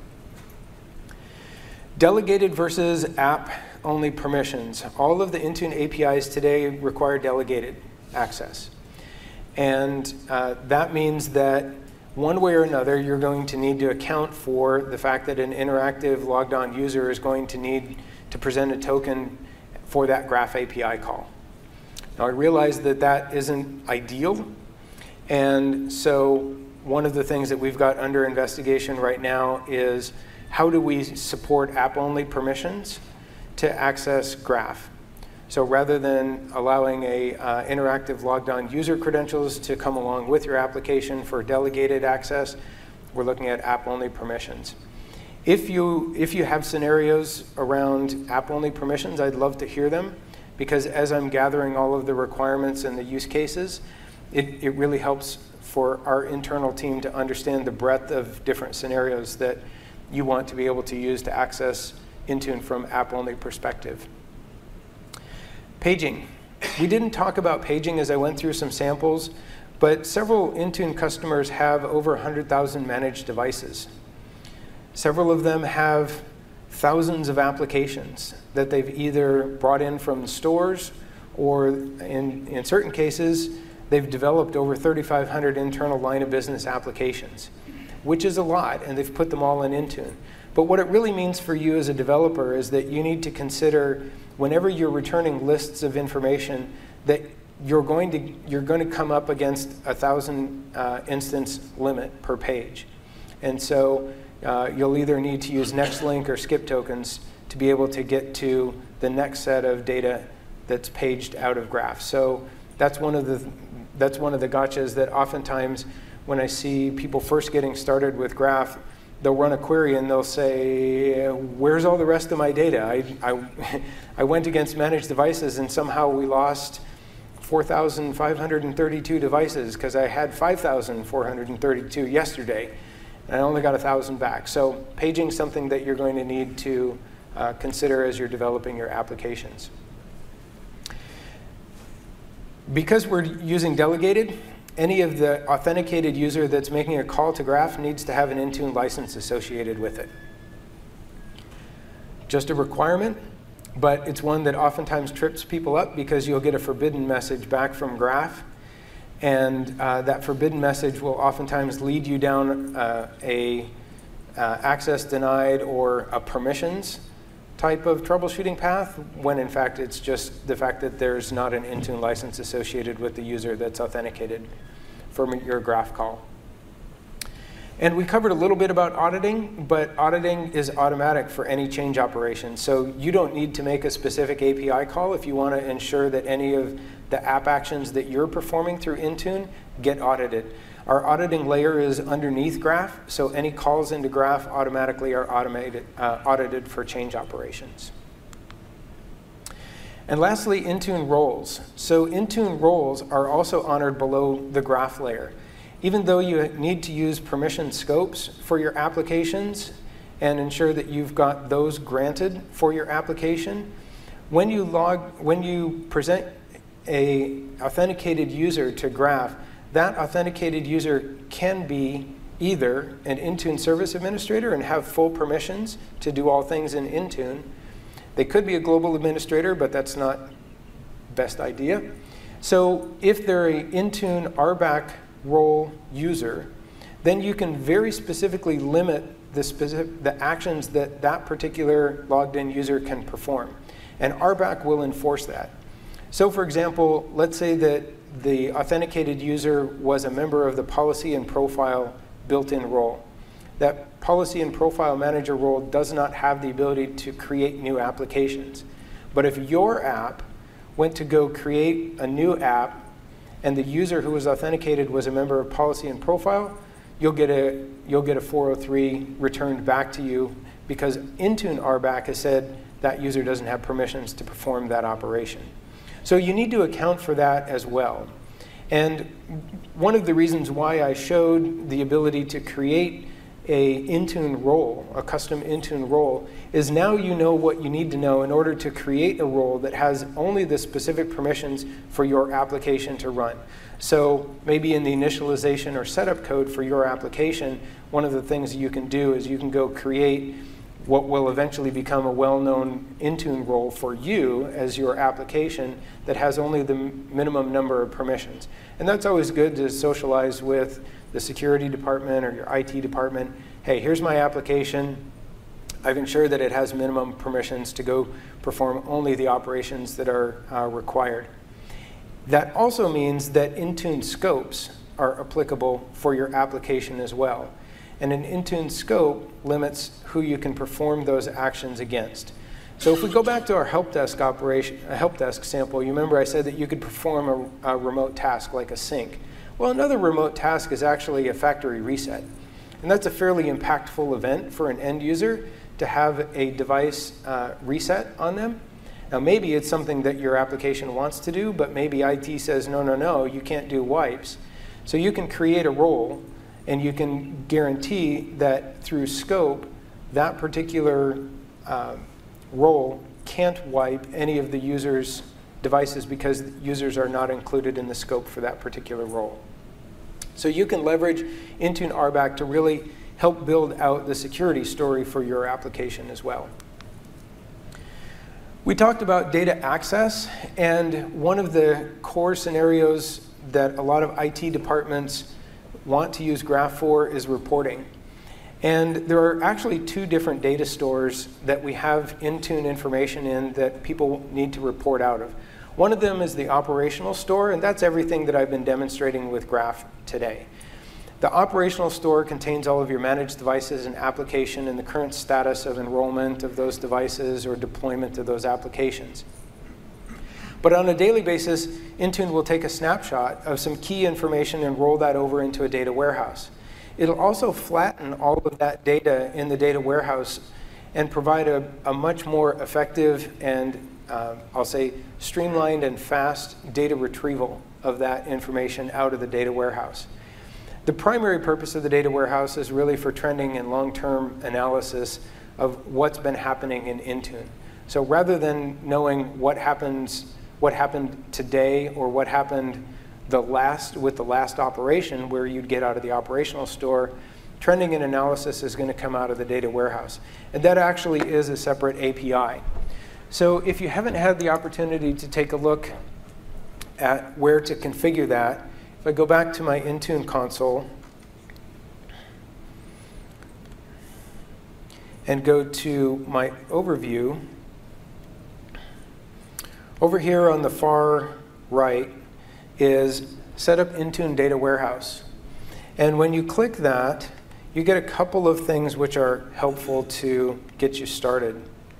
Delegated versus app-only permissions. All of the Intune A P Is today require delegated access. And uh, that means that one way or another, you're going to need to account for the fact that an interactive logged-on user is going to need to present a token for that Graph A P I call. Now, I realize that that isn't ideal, and so one of the things that we've got under investigation right now is how do we support app-only permissions to access Graph? So rather than allowing a uh, interactive logged-on user credentials to come along with your application for delegated access, we're looking at app-only permissions. If you, if you have scenarios around app-only permissions, I'd love to hear them, because as I'm gathering all of the requirements and the use cases, it, it really helps for our internal team to understand the breadth of different scenarios that you want to be able to use to access Intune from app-only perspective. Paging. We didn't talk about paging as I went through some samples, but several Intune customers have over one hundred thousand managed devices. Several of them have thousands of applications that they've either brought in from stores, or in, in certain cases, they've developed over thirty-five hundred internal line of business applications, which is a lot, and they've put them all in Intune. But what it really means for you as a developer is that you need to consider, whenever you're returning lists of information, that you're going to, you're going to come up against a thousand uh, instance limit per page. And so uh, you'll either need to use NextLink or skip tokens to be able to get to the next set of data that's paged out of Graph. So that's one of the, that's one of the gotchas that oftentimes when I see people first getting started with Graph, they'll run a query and they'll say, where's all the rest of my data? I, I, I went against managed devices and somehow we lost four thousand five hundred thirty-two devices because I had five thousand four hundred thirty-two yesterday and I only got one thousand back. So paging is something that you're going to need to uh, consider as you're developing your applications. Because we're using delegated, any of the authenticated user that's making a call to Graph needs to have an Intune license associated with it. Just a requirement, but it's one that oftentimes trips people up because you'll get a forbidden message back from Graph, and uh, that forbidden message will oftentimes lead you down uh, a uh, access denied or a permissions type of troubleshooting path, when in fact it's just the fact that there's not an Intune license associated with the user that's authenticated from your Graph call. And we covered a little bit about auditing, but auditing is automatic for any change operation. So you don't need to make a specific A P I call if you want to ensure that any of the app actions that you're performing through Intune get audited. Our auditing layer is underneath Graph, so any calls into Graph automatically are automated, uh, audited for change operations. And lastly, Intune roles. So Intune roles are also honored below the Graph layer. Even though you need to use permission scopes for your applications and ensure that you've got those granted for your application, when you log, when you present a authenticated user to Graph, that authenticated user can be either an Intune service administrator and have full permissions to do all things in Intune. They could be a global administrator, but that's not the best idea. So if they're an Intune R B A C role user, then you can very specifically limit the, specific, the actions that that particular logged in user can perform. And R BAC will enforce that. So for example, let's say that the authenticated user was a member of the policy and profile built-in role. That policy and profile manager role does not have the ability to create new applications. But if your app went to go create a new app and the user who was authenticated was a member of policy and profile, you'll get a, you'll get a four oh three returned back to you because Intune R BAC has said that user doesn't have permissions to perform that operation. So you need to account for that as well. And one of the reasons why I showed the ability to create a Intune role, a custom Intune role, is now you know what you need to know in order to create a role that has only the specific permissions for your application to run. So maybe in the initialization or setup code for your application, one of the things you can do is you can go create what will eventually become a well-known Intune role for you as your application that has only the minimum number of permissions. And that's always good to socialize with the security department or your I T department. Hey, here's my application. I've ensured that it has minimum permissions to go perform only the operations that are uh, required. That also means that Intune scopes are applicable for your application as well. And an Intune scope limits who you can perform those actions against. So if we go back to our help desk operation, a help desk sample, you remember I said that you could perform a, a remote task like a sync. Well, another remote task is actually a factory reset. And that's a fairly impactful event for an end user to have a device uh, reset on them. Now, maybe it's something that your application wants to do, but maybe I T says, no, no, no, you can't do wipes. So you can create a role, and you can guarantee that through scope, that particular uh, role can't wipe any of the user's devices because users are not included in the scope for that particular role. So you can leverage Intune R BAC to really help build out the security story for your application as well. We talked about data access, and one of the core scenarios that a lot of I T departments want to use Graph for is reporting. And there are actually two different data stores that we have Intune information in that people need to report out of. One of them is the operational store, and that's everything that I've been demonstrating with Graph today. The operational store contains all of your managed devices and application and the current status of enrollment of those devices or deployment of those applications. But on a daily basis, Intune will take a snapshot of some key information and roll that over into a data warehouse. It'll also flatten all of that data in the data warehouse and provide a, a much more effective and, uh, I'll say, streamlined and fast data retrieval of that information out of the data warehouse. The primary purpose of the data warehouse is really for trending and long-term analysis of what's been happening in Intune. So rather than knowing what happens, what happened today or what happened the last with the last operation where you'd get out of the operational store, trending and analysis is going to come out of the data warehouse. And that actually is a separate A P I. So if you haven't had the opportunity to take a look at where to configure that, if I go back to my Intune console and go to my overview, over here on the far right is set up Intune Data Warehouse. And when you click that, you get a couple of things which are helpful to get you started.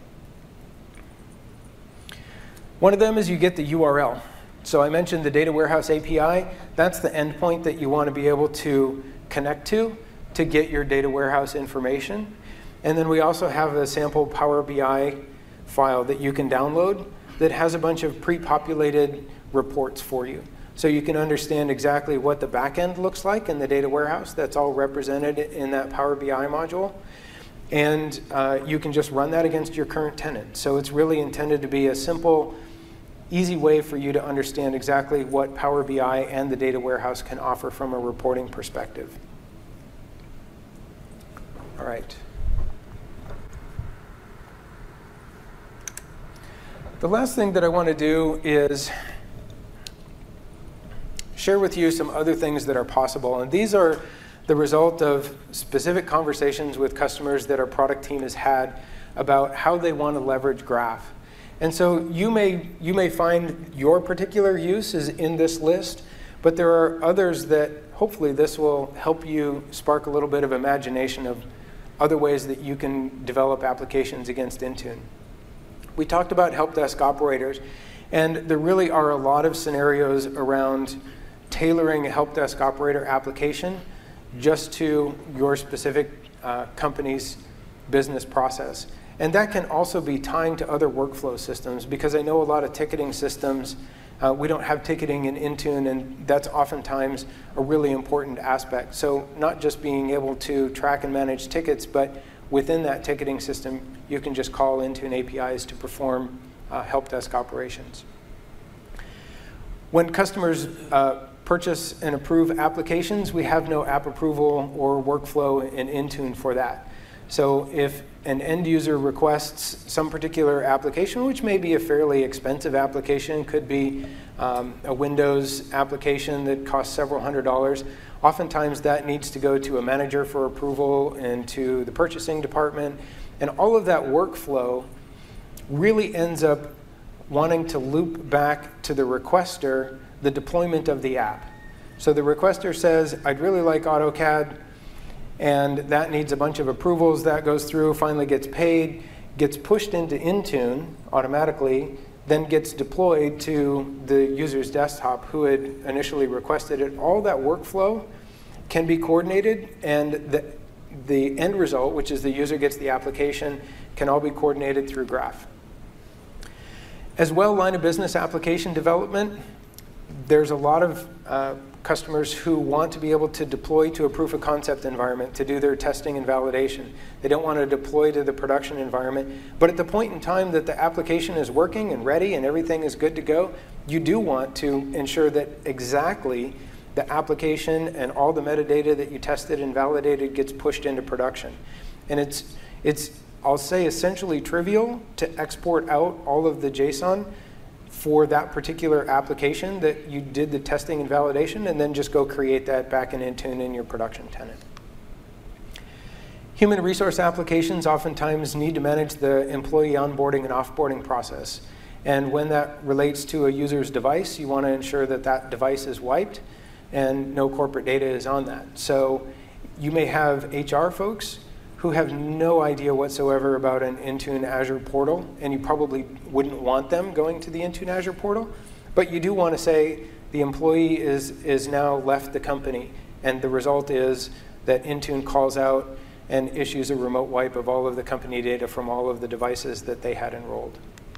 One of them is you get the U R L. So I mentioned the Data Warehouse A P I. That's the endpoint that you want to be able to connect to to get your data warehouse information. And then we also have a sample Power B I file that you can download that has a bunch of pre-populated reports for you. So you can understand exactly what the backend looks like in the data warehouse. That's all represented in that Power B I module. And uh, you can just run that against your current tenant. So it's really intended to be a simple, easy way for you to understand exactly what Power B I and the data warehouse can offer from a reporting perspective. All right. The last thing that I want to do is share with you some other things that are possible. And these are the result of specific conversations with customers that our product team has had about how they want to leverage Graph. And so you may, you may find your particular use is in this list, but there are others that hopefully this will help you spark a little bit of imagination of other ways that you can develop applications against Intune. We talked about help desk operators, and there really are a lot of scenarios around tailoring a help desk operator application just to your specific uh, company's business process. And that can also be tying to other workflow systems, because I know a lot of ticketing systems, uh, we don't have ticketing in Intune, and that's oftentimes a really important aspect. So not just being able to track and manage tickets, but within that ticketing system, you can just call Intune A P Is to perform uh, help desk operations. When customers uh, purchase and approve applications, we have no app approval or workflow in Intune for that. So if an end user requests some particular application, which may be a fairly expensive application, could be um, a Windows application that costs several hundred dollars, oftentimes that needs to go to a manager for approval and to the purchasing department. And all of that workflow really ends up wanting to loop back to the requester the deployment of the app. So the requester says, I'd really like AutoCAD, and that needs a bunch of approvals. That goes through, finally gets paid, gets pushed into Intune automatically, then gets deployed to the user's desktop who had initially requested it. All that workflow can be coordinated, and the, the end result, which is the user gets the application, can all be coordinated through Graph. As well, line of business application development, there's a lot of uh, customers who want to be able to deploy to a proof of concept environment to do their testing and validation. They don't want to deploy to the production environment. But at the point in time that the application is working and ready and everything is good to go, you do want to ensure that exactly the application and all the metadata that you tested and validated gets pushed into production. And it's, it's I'll say, essentially trivial to export out all of the JSON for that particular application that you did the testing and validation, and then just go create that back in Intune in your production tenant. Human resource applications oftentimes need to manage the employee onboarding and offboarding process. And when that relates to a user's device, you want to ensure that that device is wiped and no corporate data is on that. So you may have H R folks who have no idea whatsoever about an Intune Azure portal, and you probably wouldn't want them going to the Intune Azure portal, but you do want to say the employee is, is now left the company, and the result is that Intune calls out and issues a remote wipe of all of the company data from all of the devices that they had enrolled.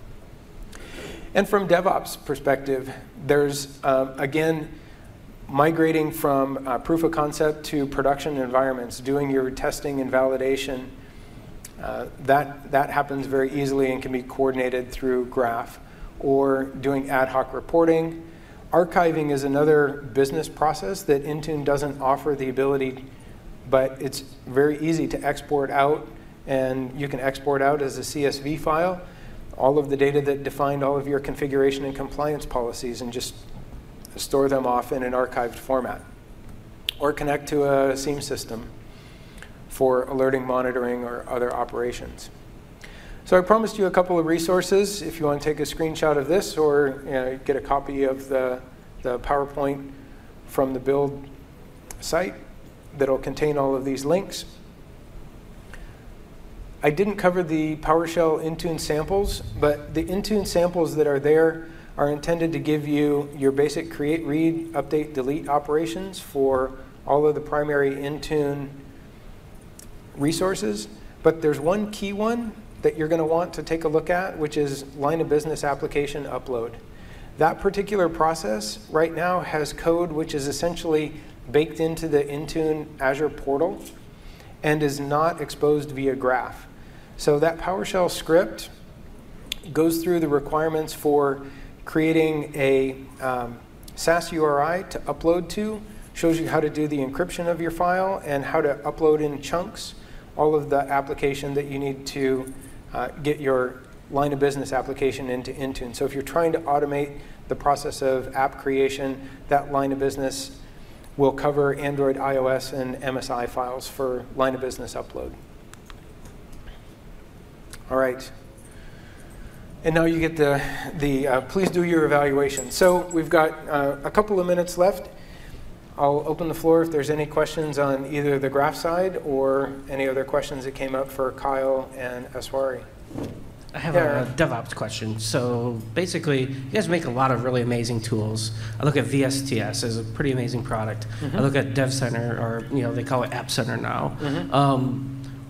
And from DevOps perspective, there's, uh, again, migrating from uh, proof of concept to production environments, doing your testing and validation, uh, that, that happens very easily and can be coordinated through Graph, or doing ad hoc reporting. Archiving is another business process that Intune doesn't offer the ability, but it's very easy to export out, and you can export out as a C S V file all of the data that defined all of your configuration and compliance policies, and just store them off in an archived format, or connect to a SIEM system for alerting, monitoring, or other operations. So I promised you a couple of resources if you want to take a screenshot of this, or you know, get a copy of the, the PowerPoint from the build site that'll contain all of these links. I didn't cover the PowerShell Intune samples, but the Intune samples that are there are intended to give you your basic create, read, update, delete operations for all of the primary Intune resources. But there's one key one that you're going to want to take a look at, which is line of business application upload. That particular process right now has code which is essentially baked into the Intune Azure portal and is not exposed via Graph. So that PowerShell script goes through the requirements for creating a um, S A S U R I to upload to, shows you how to do the encryption of your file and how to upload in chunks all of the application that you need to uh, get your line of business application into Intune. So if you're trying to automate the process of app creation. That line of business will cover Android, iOS, and M S I files for line of business upload. All right. And now you get the, the uh, please do your evaluation. So we've got uh, a couple of minutes left. I'll open the floor if there's any questions on either the graph side or any other questions that came up for Kyle and Eswari. I have Yeah. a DevOps question. So basically, you guys make a lot of really amazing tools. I look at V S T S as a pretty amazing product. Mm-hmm. I look at Dev Center, or you know they call it App Center now. Mm-hmm. Um,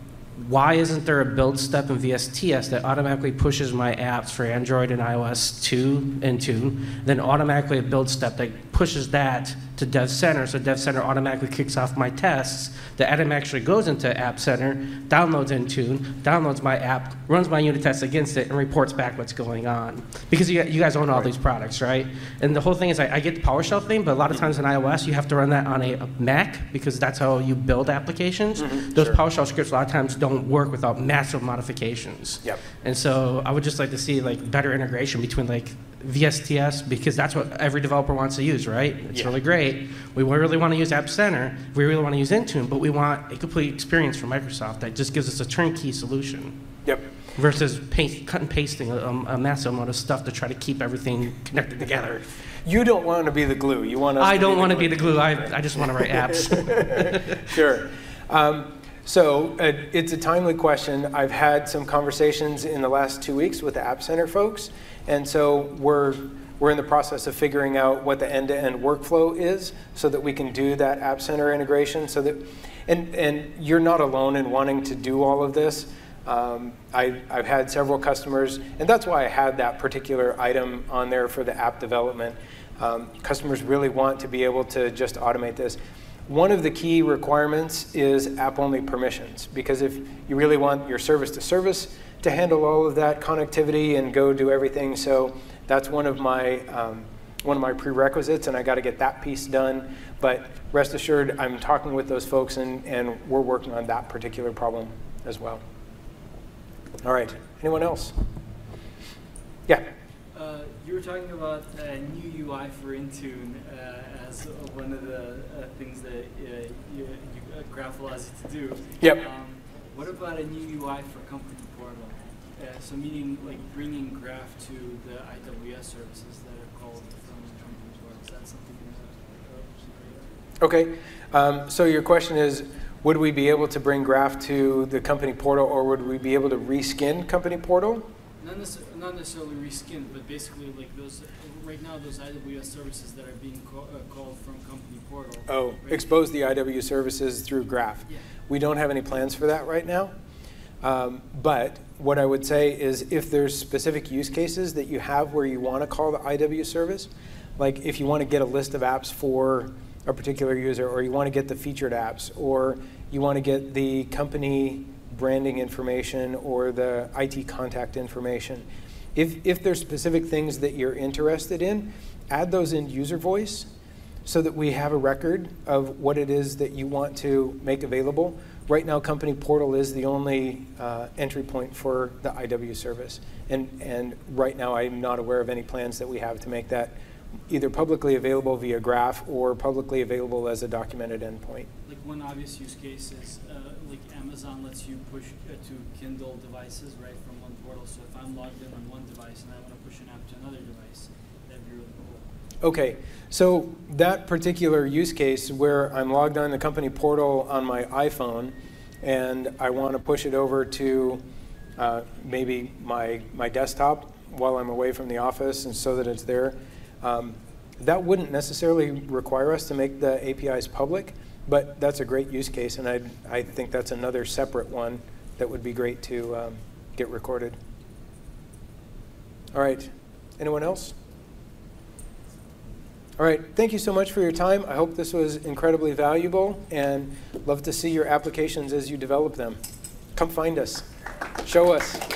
why isn't there a build step in V S T S that automatically pushes my apps for Android and iOS to Intune, then automatically a build step that pushes that to Dev Center, so Dev Center automatically kicks off my tests. The item actually goes into App Center, downloads Intune, downloads my app, runs my unit tests against it, and reports back what's going on. Because you, you guys own all Right. these products, right? And the whole thing is, I, I get the PowerShell thing, but a lot of times in iOS, you have to run that on a, a Mac because that's how you build applications. Mm-hmm. Those Sure. PowerShell scripts a lot of times don't work without massive modifications. Yep. And so I would just like to see like better integration between like V S T S, because that's what every developer wants to use, right? It's Yeah. really great. We really want to use App Center. We really want to use Intune, but we want a complete experience from Microsoft that just gives us a turnkey solution Yep. versus paste, cut and pasting a, a massive amount of stuff to try to keep everything connected together. You don't want to be the glue. You want us I to don't be want to the be the glue. I, I just want to write apps. Sure. Um, so uh, it's a timely question. I've had some conversations in the last two weeks with the App Center folks, and so we're we're in the process of figuring out what the end-to-end workflow is, so that we can do that App Center integration. So that, and and you're not alone in wanting to do all of this. Um, I, I've had several customers, and that's why I had that particular item on there for the app development. Um, customers really want to be able to just automate this. One of the key requirements is app-only permissions, because if you really want your service-to-service to handle all of that connectivity and go do everything, so that's one of my um, one of my prerequisites, and I got to get that piece done. But rest assured, I'm talking with those folks, and, and we're working on that particular problem as well. All right, anyone else? Yeah. Uh, you were talking about a new U I for Intune uh, as one of the uh, things that uh, you, you, uh, Graph allows you to do. Yep. Um, what about a new U I for Company Portal? Uh, so meaning like bringing Graph to the I W S services that are called from Company Portal. Is that something you're Okay. Um, so your question is, would we be able to bring Graph to the Company Portal, or would we be able to reskin Company Portal? Not, necess- not necessarily reskinned, but basically like those, right now those I W S services that are being call, uh, called from Company Portal. Oh, right? expose the I W services through Graph. Yeah. We don't have any plans for that right now. Um, but what I would say is, if there's specific use cases that you have where you want to call the I W service, like if you want to get a list of apps for a particular user, or you want to get the featured apps, or you want to get the company branding information or the I T contact information. If, if there's specific things that you're interested in, add those in user voice so that we have a record of what it is that you want to make available. Right now, Company Portal is the only uh, entry point for the I W service. And, and right now, I'm not aware of any plans that we have to make that either publicly available via Graph or publicly available as a documented endpoint. Like one obvious use case is uh, like Amazon lets you push uh, to Kindle devices right from one portal. So if I'm logged in on one device and I want to push an app to another device, that'd be really cool. Okay, so that particular use case where I'm logged on the Company Portal on my iPhone and I want to push it over to uh, maybe my, my desktop while I'm away from the office, and so that it's there, um, that wouldn't necessarily require us to make the A P Is public, but that's a great use case, and I I think that's another separate one that would be great to um, get recorded. All right, anyone else? All right, thank you so much for your time. I hope this was incredibly valuable, and love to see your applications as you develop them. Come find us. Show us.